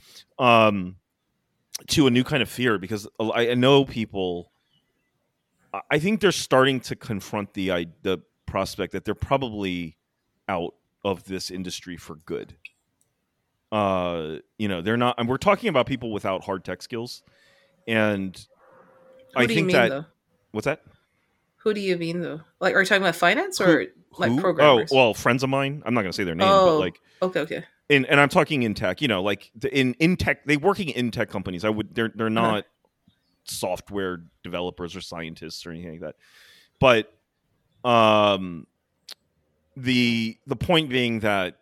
S1: to a new kind of fear, because I know people. I think they're starting to confront the prospect that they're probably out of this industry for good. They're not, and we're talking about people without hard tech skills, and
S2: Who
S1: I
S2: do you
S1: think
S2: mean,
S1: that
S2: though?
S1: what's that?
S2: Who do you mean, though? Like, are you talking about finance
S1: Who
S2: or like
S1: who? Oh,
S2: programmers?
S1: well, friends of mine. I'm not going to say their name, but
S2: Oh,
S1: like,
S2: okay, okay.
S1: and I'm talking in tech. Like in tech, they working in tech companies. They're
S2: Uh-huh.
S1: not software developers or scientists or anything like that. But the point being that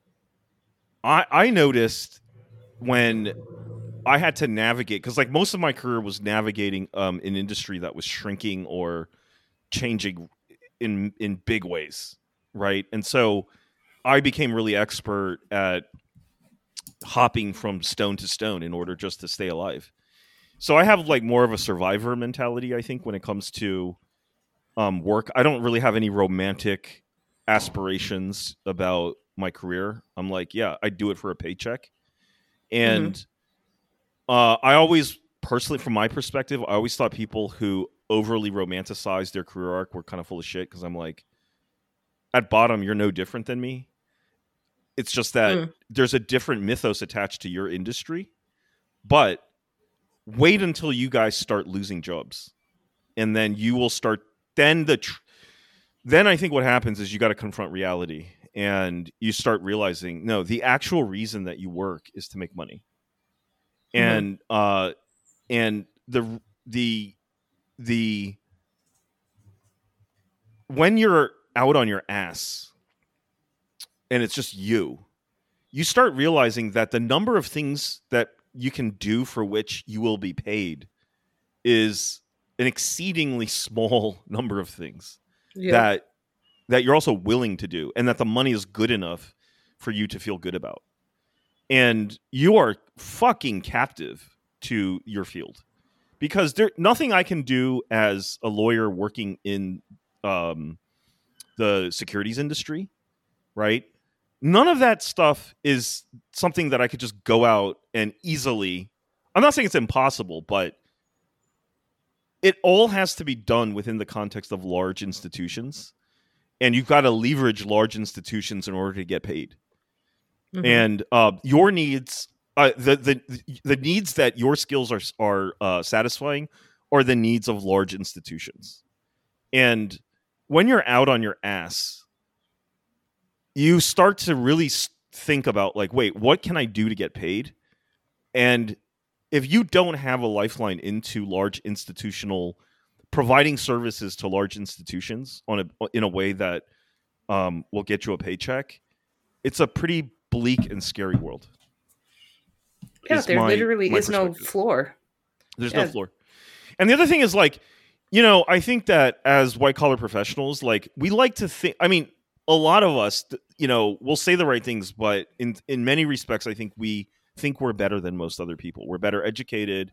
S1: I noticed when I had to navigate, because like most of my career was navigating an industry that was shrinking or changing in big ways, right? And so I became really expert at hopping from stone to stone in order just to stay alive. So I have like more of a survivor mentality, I think, when it comes to work. I don't really have any romantic aspirations about my career. I'm like, yeah, I do it for a paycheck.
S2: Mm-hmm.
S1: And I always, personally, from my perspective, I always thought people who overly romanticized their career arc were kind of full of shit, because I'm like, at bottom, you're no different than me. It's just that
S2: Mm.
S1: there's a different mythos attached to your industry. But wait until you guys start losing jobs, and then you will start. Then then I think what happens is you got to confront reality, and you start realizing, no, the actual reason that you work is to make money.
S2: Mm-hmm.
S1: And the the when you're out on your ass and it's just you start realizing that the number of things that you can do for which you will be paid is an exceedingly small number of things
S2: Yep.
S1: that you're also willing to do, and that the money is good enough for you to feel good about. And you are fucking captive to your field, because nothing I can do as a lawyer working in um, the securities industry, right? None of that stuff is something that I could just go out and easily. I'm not saying it's impossible, but it all has to be done within the context of large institutions, and you've got to leverage large institutions in order to get paid.
S2: Mm-hmm.
S1: And your needs, the needs that your skills are satisfying, are the needs of large institutions. And when you're out on your ass, you start to really think about, like, wait, what can I do to get paid? And if you don't have a lifeline into large institutional, providing services to large institutions in a way that will get you a paycheck, it's a pretty bleak and scary world.
S2: Yeah,
S1: Is
S2: there literally
S1: my
S2: is no
S1: perspective.
S2: floor.
S1: There's no
S2: Yeah.
S1: floor. And the other thing is, like, I think that as white collar professionals, like, we like to think. I mean, a lot of us, will say the right things, but in many respects, I think we think we're better than most other people. We're better educated.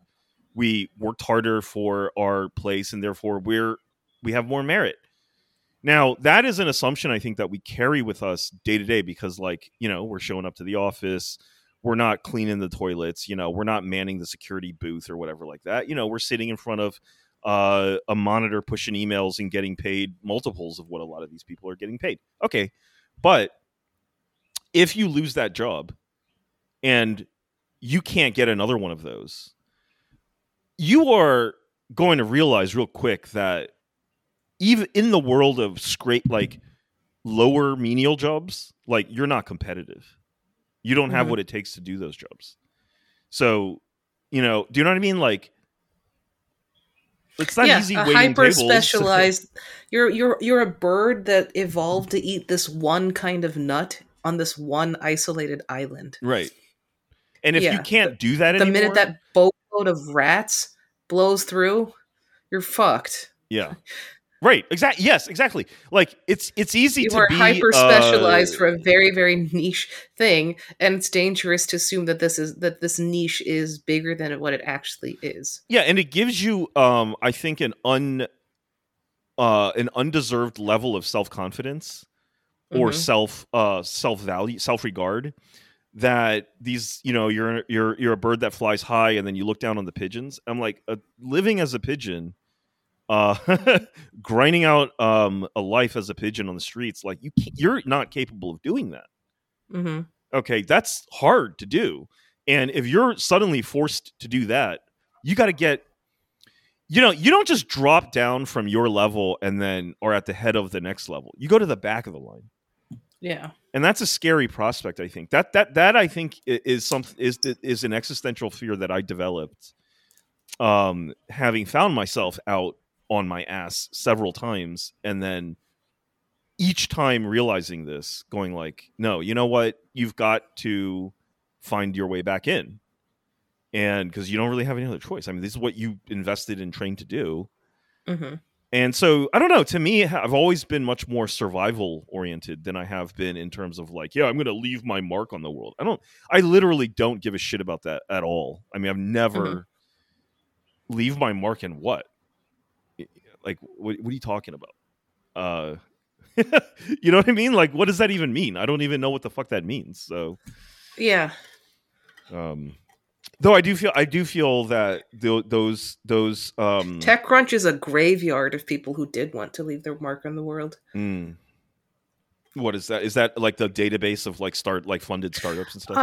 S1: we worked harder for our place, and therefore we have more merit. Now, that is an assumption I think that we carry with us day to day because, like, we're showing up to the office, we're not cleaning the toilets, we're not manning the security booth or whatever like that. We're sitting in front of a monitor pushing emails and getting paid multiples of what a lot of these people are getting paid. Okay. But if you lose that job and you can't get another one of those, you are going to realize real quick that even in the world of like lower menial jobs, like you're not competitive. You don't have what it takes to do those jobs. So, do you know what I mean? Like, it's not easy waiting
S2: hyper
S1: tables.
S2: Specialized. You're a bird that evolved to eat this one kind of nut on this one isolated island.
S1: Right. And if you can't do that
S2: the
S1: anymore,
S2: minute that boatload of rats blows through, you're fucked.
S1: Yeah. Right. Exactly. Yes. Exactly. Like it's easy to be
S2: hyper specialized for a very, very niche thing, and it's dangerous to assume that this niche is bigger than what it actually is.
S1: Yeah, and it gives you, I think, an undeserved level of self-confidence or self-value, self-regard. That these, you're a bird that flies high, and then you look down on the pigeons. I'm like, living as a pigeon. Grinding out a life as a pigeon on the streets, like you're not capable of doing that. Okay, that's hard to do, and if you're suddenly forced to do that, you got to get, you don't just drop down from your level and then are at the head of the next level. You go to the back of the line.
S2: Yeah,
S1: and that's a scary prospect. I think that I think is an existential fear that I developed, having found myself out on my ass several times, and then each time realizing this, going like, no, you know what, you've got to find your way back in, and because you don't really have any other choice. I mean, this is what you invested and trained to do. And so I don't know, to me, I've always been much more survival oriented than I have been in terms of like, I'm going to leave my mark on the world. I literally don't give a shit about that at all. I mean, I've never leave my mark in what? Like, what are you talking about? You know what I mean? Like, what does that even mean? I don't even know what the fuck that means. So,
S2: yeah.
S1: Though I do feel that those
S2: TechCrunch is a graveyard of people who did want to leave their mark on the world.
S1: What is that? Is that like the database of like funded startups and stuff?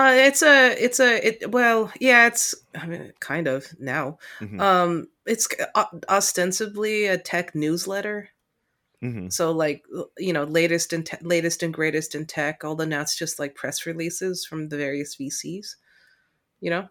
S2: It's I mean, kind of now. It's ostensibly a tech newsletter. So like, latest and greatest in tech, although now it's just like press releases from the various VCs, Yeah.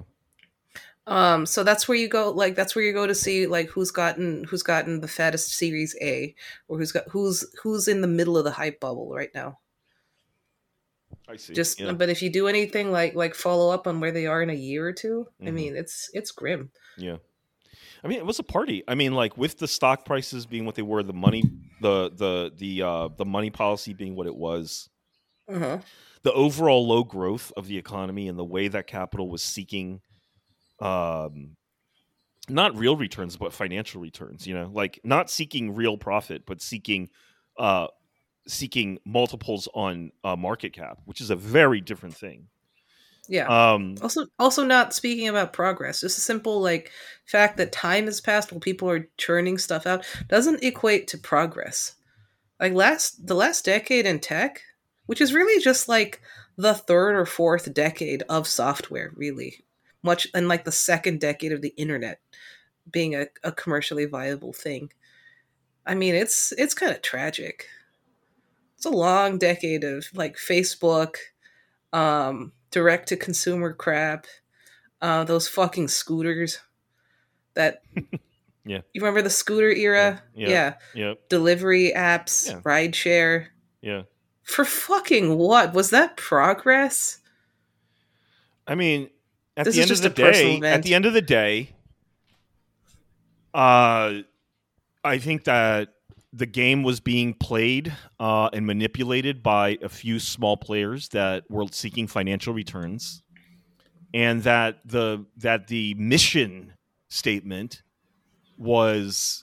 S2: So that's where you go. Like, that's where you go to see like who's gotten the fattest Series A, or who's in the middle of the hype bubble right now.
S1: I see.
S2: But if you do anything like follow up on where they are in a year or two, I mean, it's grim.
S1: Yeah. I mean, it was a party. I mean, like with the stock prices being what they were, the money, the money policy being what it was, the overall low growth of the economy, and the way that capital was seeking, not real returns but financial returns. Like not seeking real profit, but seeking multiples on market cap, which is a very different thing.
S2: Yeah. Also not speaking about progress. Just a simple like fact that time has passed while people are churning stuff out doesn't equate to progress. Like the last decade in tech, which is really just like the third or fourth decade of software, really. Much and like the second decade of the internet being a commercially viable thing. I mean, it's kind of tragic. It's a long decade of like Facebook, direct to consumer crap, those fucking scooters that
S1: you
S2: remember the scooter era?
S1: Yeah.
S2: Delivery apps, rideshare. For fucking what? Was that progress?
S1: I mean, at the end of the day, I think that the game was being played and manipulated by a few small players that were seeking financial returns, and that the mission statement was,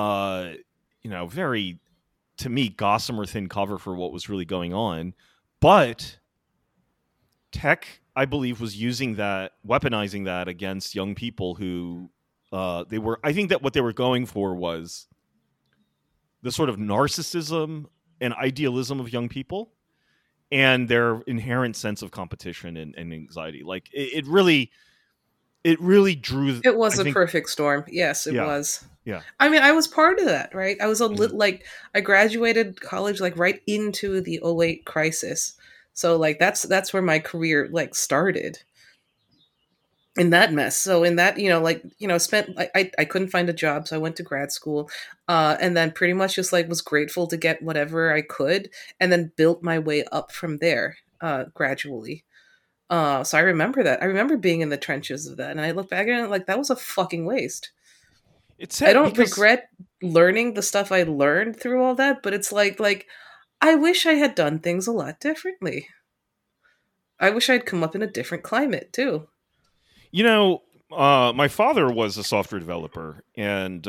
S1: very, to me, gossamer thin cover for what was really going on. But tech, I believe, was using that, weaponizing that against young people who I think that what they were going for was the sort of narcissism and idealism of young people and their inherent sense of competition and anxiety. Like it really drew.
S2: It was
S1: I
S2: a
S1: think,
S2: perfect storm. Yes, it
S1: yeah,
S2: was.
S1: yeah,
S2: I mean, I was part of that, right? I was a
S1: mhm.
S2: little like I graduated college like right into the '08 crisis. So like that's where my career like started in that mess. So in that, spent I couldn't find a job, so I went to grad school, and then pretty much just like was grateful to get whatever I could, and then built my way up from there, gradually. So I remember that. I remember being in the trenches of that, and I look back at it like that was a fucking waste.
S1: It's
S2: I
S1: sad
S2: don't
S1: because
S2: regret learning the stuff I learned through all that, but it's like I wish I had done things a lot differently. I wish I'd come up in a different climate too.
S1: you know my father was a software developer, and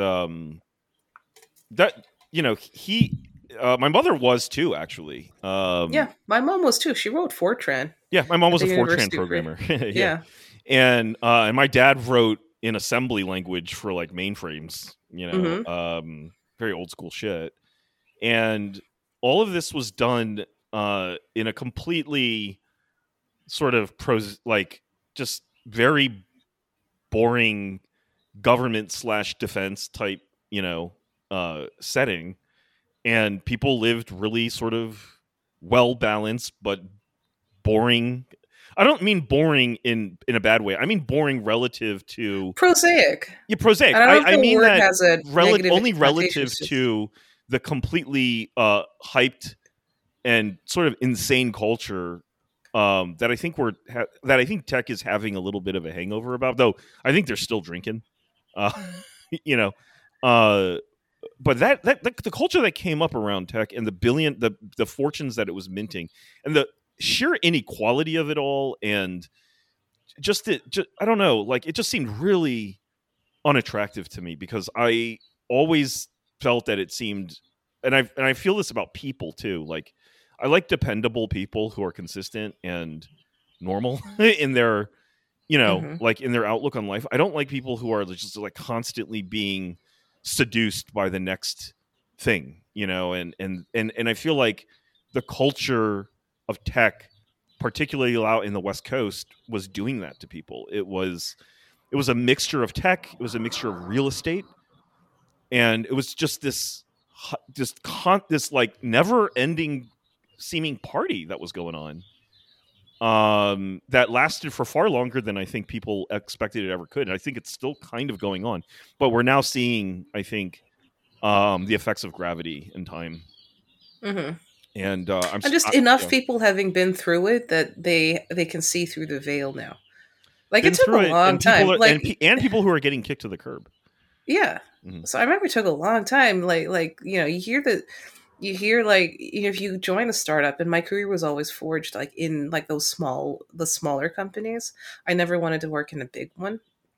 S1: that he my mother was too, actually.
S2: Yeah, my mom was too. She wrote Fortran
S1: Yeah, my mom
S2: at
S1: was
S2: the
S1: a Fortran
S2: University of Free.
S1: programmer. Yeah,
S2: Yeah.
S1: and my dad wrote in assembly language for like mainframes.
S2: Hmm.
S1: Very old school shit. And all of this was done in a completely sort of like just very boring government slash defense type, setting, and people lived really sort of well balanced but boring. I don't mean boring in a bad way. I mean boring relative to,
S2: Prosaic.
S1: yeah, prosaic.
S2: I don't know if
S1: I
S2: the
S1: mean
S2: word
S1: that
S2: has a negative
S1: only
S2: connotation.
S1: relative
S2: It's just
S1: to the completely hyped and sort of insane culture that I think that I think tech is having a little bit of a hangover about. Though I think they're still drinking, uh, you know. Uh, but the culture that came up around tech and the fortunes that it was minting and the sheer inequality of it all, and I don't know, like it just seemed really unattractive to me because I always felt that it seemed, and I feel this about people too. Like I like dependable people who are consistent and normal in their,
S2: hmm.
S1: like in their outlook on life. I don't like people who are just like constantly being seduced by the next thing, and I feel like the culture of tech, particularly out in the West Coast, was doing that to people. It was a mixture of tech, it was a mixture of real estate, and it was just this like never ending seeming party that was going on, that lasted for far longer than I think people expected it ever could. And I think it's still kind of going on, but we're now seeing, I think, the effects of gravity and time.
S2: Hmm.
S1: And
S2: And just enough
S1: yeah,
S2: people having been through it that they can see through the veil now. Like it
S1: been
S2: took a
S1: through it,
S2: long
S1: and people
S2: time.
S1: are,
S2: Like
S1: and people who are getting kicked to the curb.
S2: yeah.
S1: Mhm.
S2: So I remember it took a long time. Like you hear like if you join a startup, and my career was always forged like in like the smaller companies. I never wanted to work in a big one.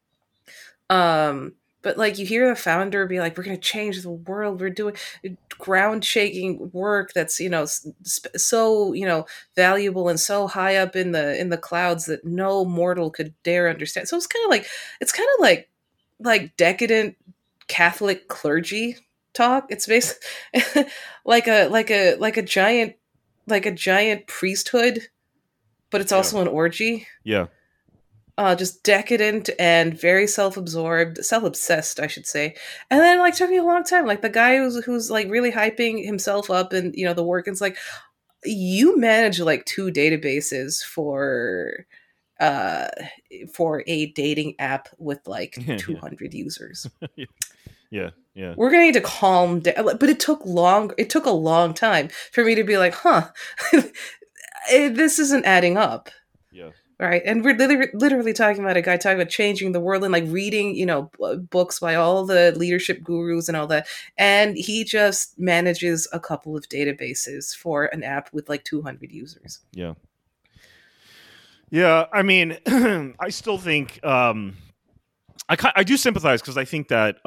S2: But like you hear the founder be like, "We're going to change the world. We're doing ground shaking work that's so valuable and so high up in the clouds that no mortal could dare understand." So it's kind of like decadent Catholic clergy talk. It's basically like a giant priesthood, but it's
S1: Yeah,
S2: also an orgy.
S1: yeah,
S2: Just decadent and very self-absorbed, self-obsessed, I should say. And then like took me a long time. Like the guy who's like really hyping himself up and the work. And it's like you manage like two databases uh for a dating app with like
S1: yeah,
S2: 200 users.
S1: yeah, yeah, yeah,
S2: We're gonna need to calm down. But it took a long time for me to be like, huh, this isn't adding up.
S1: yeah.
S2: Right. And we're literally talking about a guy talking about changing the world and like reading, books by all the leadership gurus and all that. And he just manages a couple of databases for an app with like 200 users.
S1: Yeah. Yeah, I mean, I still think I do sympathize because I think that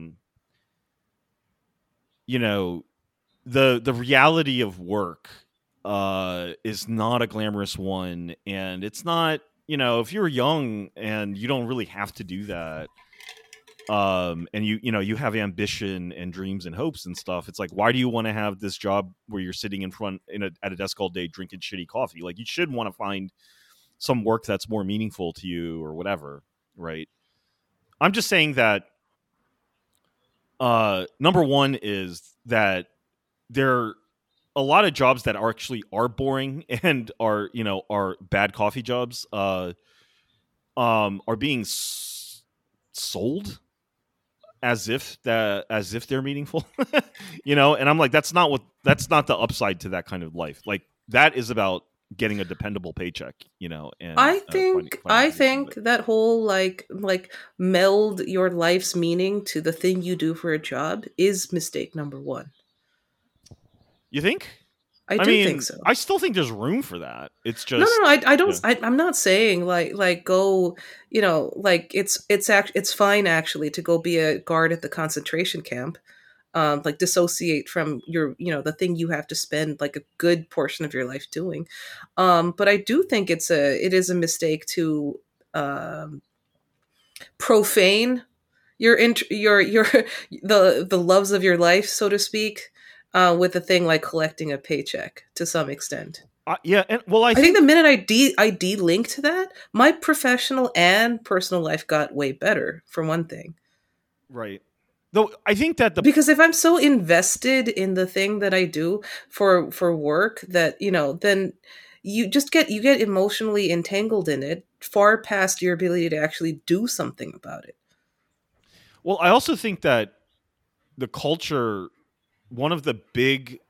S1: you know, the reality of work is not a glamorous one, and it's not, you know, if you're young and you don't really have to do that, and you know you have ambition and dreams and hopes and stuff, it's like, why do you want to have this job where you're sitting in front at a desk all day drinking shitty coffee? Like, you should want to find some work that's more meaningful to you or whatever, right? I'm just saying that number one is that there a lot of jobs that are actually are boring and are, you know, are bad coffee jobs, are being sold as if they're meaningful. You know, and I'm like, that's not the upside to that kind of life. Like, that is about getting a dependable paycheck, you know, and finding
S2: I
S1: peace with
S2: think
S1: it.
S2: that whole like meld your life's meaning to the thing you do for a job is mistake number one.
S1: You think?
S2: I
S1: I
S2: do think
S1: mean,
S2: so.
S1: I still think there's room for that. It's
S2: No,
S1: just,
S2: no, no. I don't.
S1: yeah.
S2: I'm not saying like go. You know, like it's fine actually to go be a guard at the concentration camp. Like dissociate from your, you know, the thing you have to spend like a good portion of your life doing. But I do think it is a mistake to um, profane your the loves of your life, so to speak, with a thing like collecting a paycheck to some extent.
S1: Yeah, and well, I
S2: I think the
S1: think
S2: minute I de-linked that, my professional and personal life got way better, for one thing.
S1: right. Though I think that the
S2: Because if I'm so invested in the thing that I do for work that, you know, then you get emotionally entangled in it far past your ability to actually do something about it.
S1: well, I also think that the culture, one of the big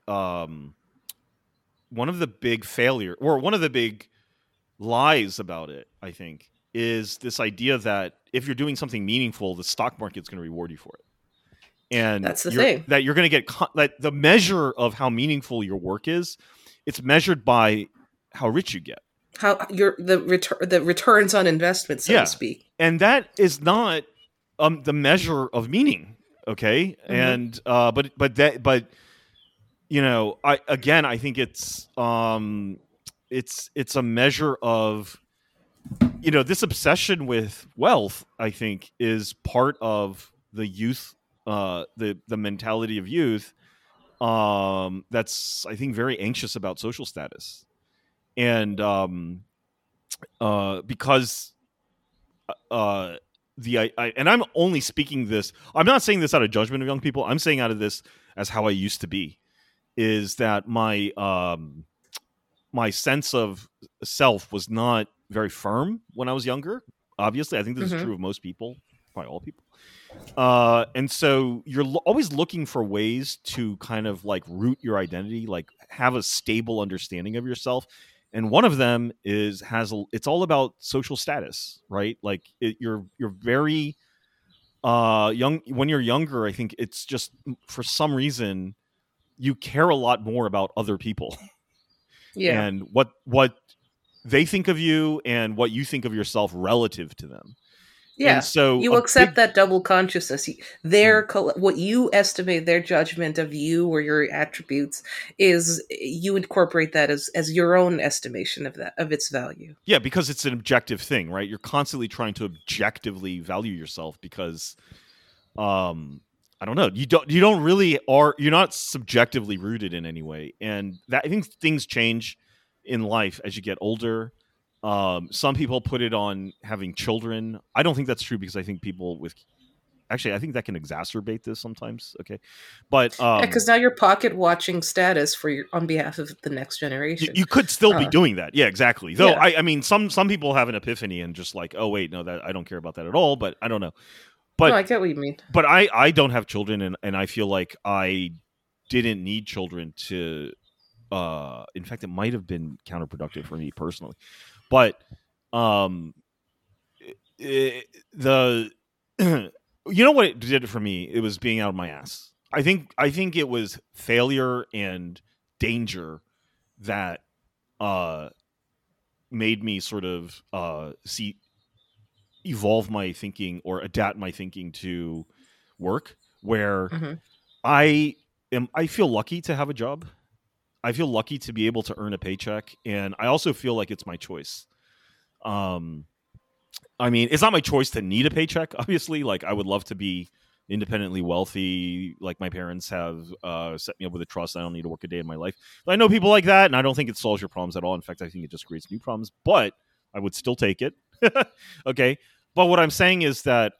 S1: one of the big failure, or one of the big lies about it, I think, is this idea that if you're doing something meaningful, the stock market's going to reward you for it, and
S2: That's the thing.
S1: you're going to get that the measure of how meaningful your work is, it's measured by how rich you get.
S2: How your the returns on investment, so to
S1: Yeah,
S2: speak.
S1: and that is not the measure of meaning. Okay,
S2: Hmm.
S1: and but you know, I think it's a measure of, you know, this obsession with wealth, I think, is part of the youth, the mentality of youth, that's, I think, very anxious about social status, and because uh and I'm only speaking this, I'm not saying this out of judgment of young people, I'm saying out of this as how I used to be, is that my sense of self was not very firm when I was younger. Obviously, I think this is
S2: Hmm.
S1: true of most people, probably all people. And so you're always looking for ways to kind of like root your identity, like have a stable understanding of yourself. And one of them it's all about social status, right? Like, you're very young when you're younger. I think it's just, for some reason, you care a lot more about other people
S2: Yeah.
S1: and what they think of you and what you think of yourself relative to them. And
S2: Yeah,
S1: so
S2: you
S1: a
S2: accept
S1: big
S2: that double consciousness. What you estimate their judgment of you or your attributes is, you incorporate that as your own estimation of that, of its value.
S1: Yeah, because it's an objective thing, right? You're constantly trying to objectively value yourself because I don't know, you don't really are, you're not subjectively rooted in any way. And that, I think things change in life as you get older. Some people put it on having children. I don't think that's true, because I think people with, actually, I think that can exacerbate this sometimes. Okay, but
S2: Yeah, because now you're pocket watching status for your on behalf of the next generation.
S1: you could still be
S2: Uh,
S1: doing that. Yeah, exactly. Though
S2: yeah.
S1: I mean, some people have an epiphany and just like, oh wait, no, that I don't care about that at all. But I don't know.
S2: No,
S1: But
S2: I get what you mean.
S1: I don't have children, and I feel like I didn't need children to. In fact, it might have been counterproductive for me personally. But um, the you know what it did for me? It was being out of my ass. I think it was failure and danger that uh made me sort of see evolve my thinking or adapt my thinking to work, where
S2: Mm-hmm.
S1: I feel lucky to have a job. I feel lucky to be able to earn a paycheck, and I also feel like it's my choice. I mean, it's not my choice to need a paycheck, obviously. Like, I would love to be independently wealthy, like my parents have set me up with a trust. I don't need to work a day in my life. But I know people like that, and I don't think it solves your problems at all. In fact, I think it just creates new problems, but I would still take it. Okay. But what I'm saying is that,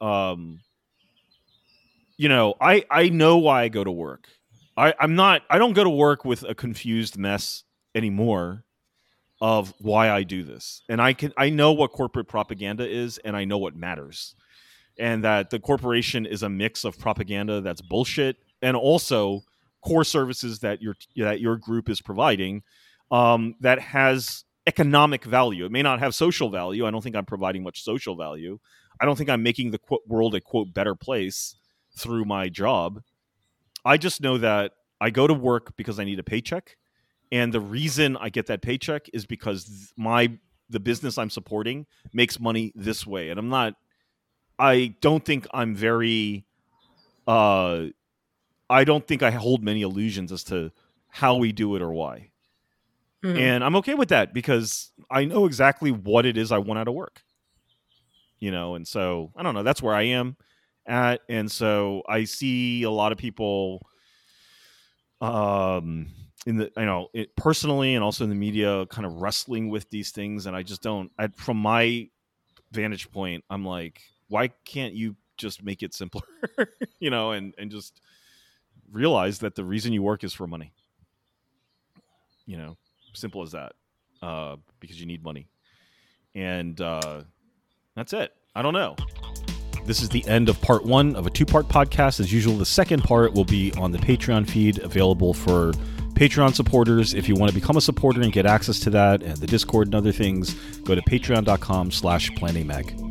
S1: you know, I know why I go to work. I don't go to work with a confused mess anymore of why I do this. And I know what corporate propaganda is, and I know what matters. And that the corporation is a mix of propaganda that's bullshit, and also core services that your group is providing, that has economic value. It may not have social value. I don't think I'm providing much social value. I don't think I'm making the world a quote better place through my job. I just know that I go to work because I need a paycheck. And the reason I get that paycheck is because the business I'm supporting makes money this way. And I don't think I'm very, I don't think I hold many illusions as to how we do it or why.
S2: Mm-hmm.
S1: And I'm okay with that because I know exactly what it is I want out of work. You know, and so, I don't know, that's where I am at. And so I see a lot of people, in the, you know, personally and also in the media, kind of wrestling with these things. And I just don't, from my vantage point, I'm like, why can't you just make it simpler? You know, and just realize that the reason you work is for money. You know, simple as that. Because you need money. And that's it. I don't know. This is the end of part 1 of a 2-part podcast. As usual, the second part will be on the Patreon feed, available for Patreon supporters. If you want to become a supporter and get access to that and the Discord and other things, go to patreon.com/planningmag.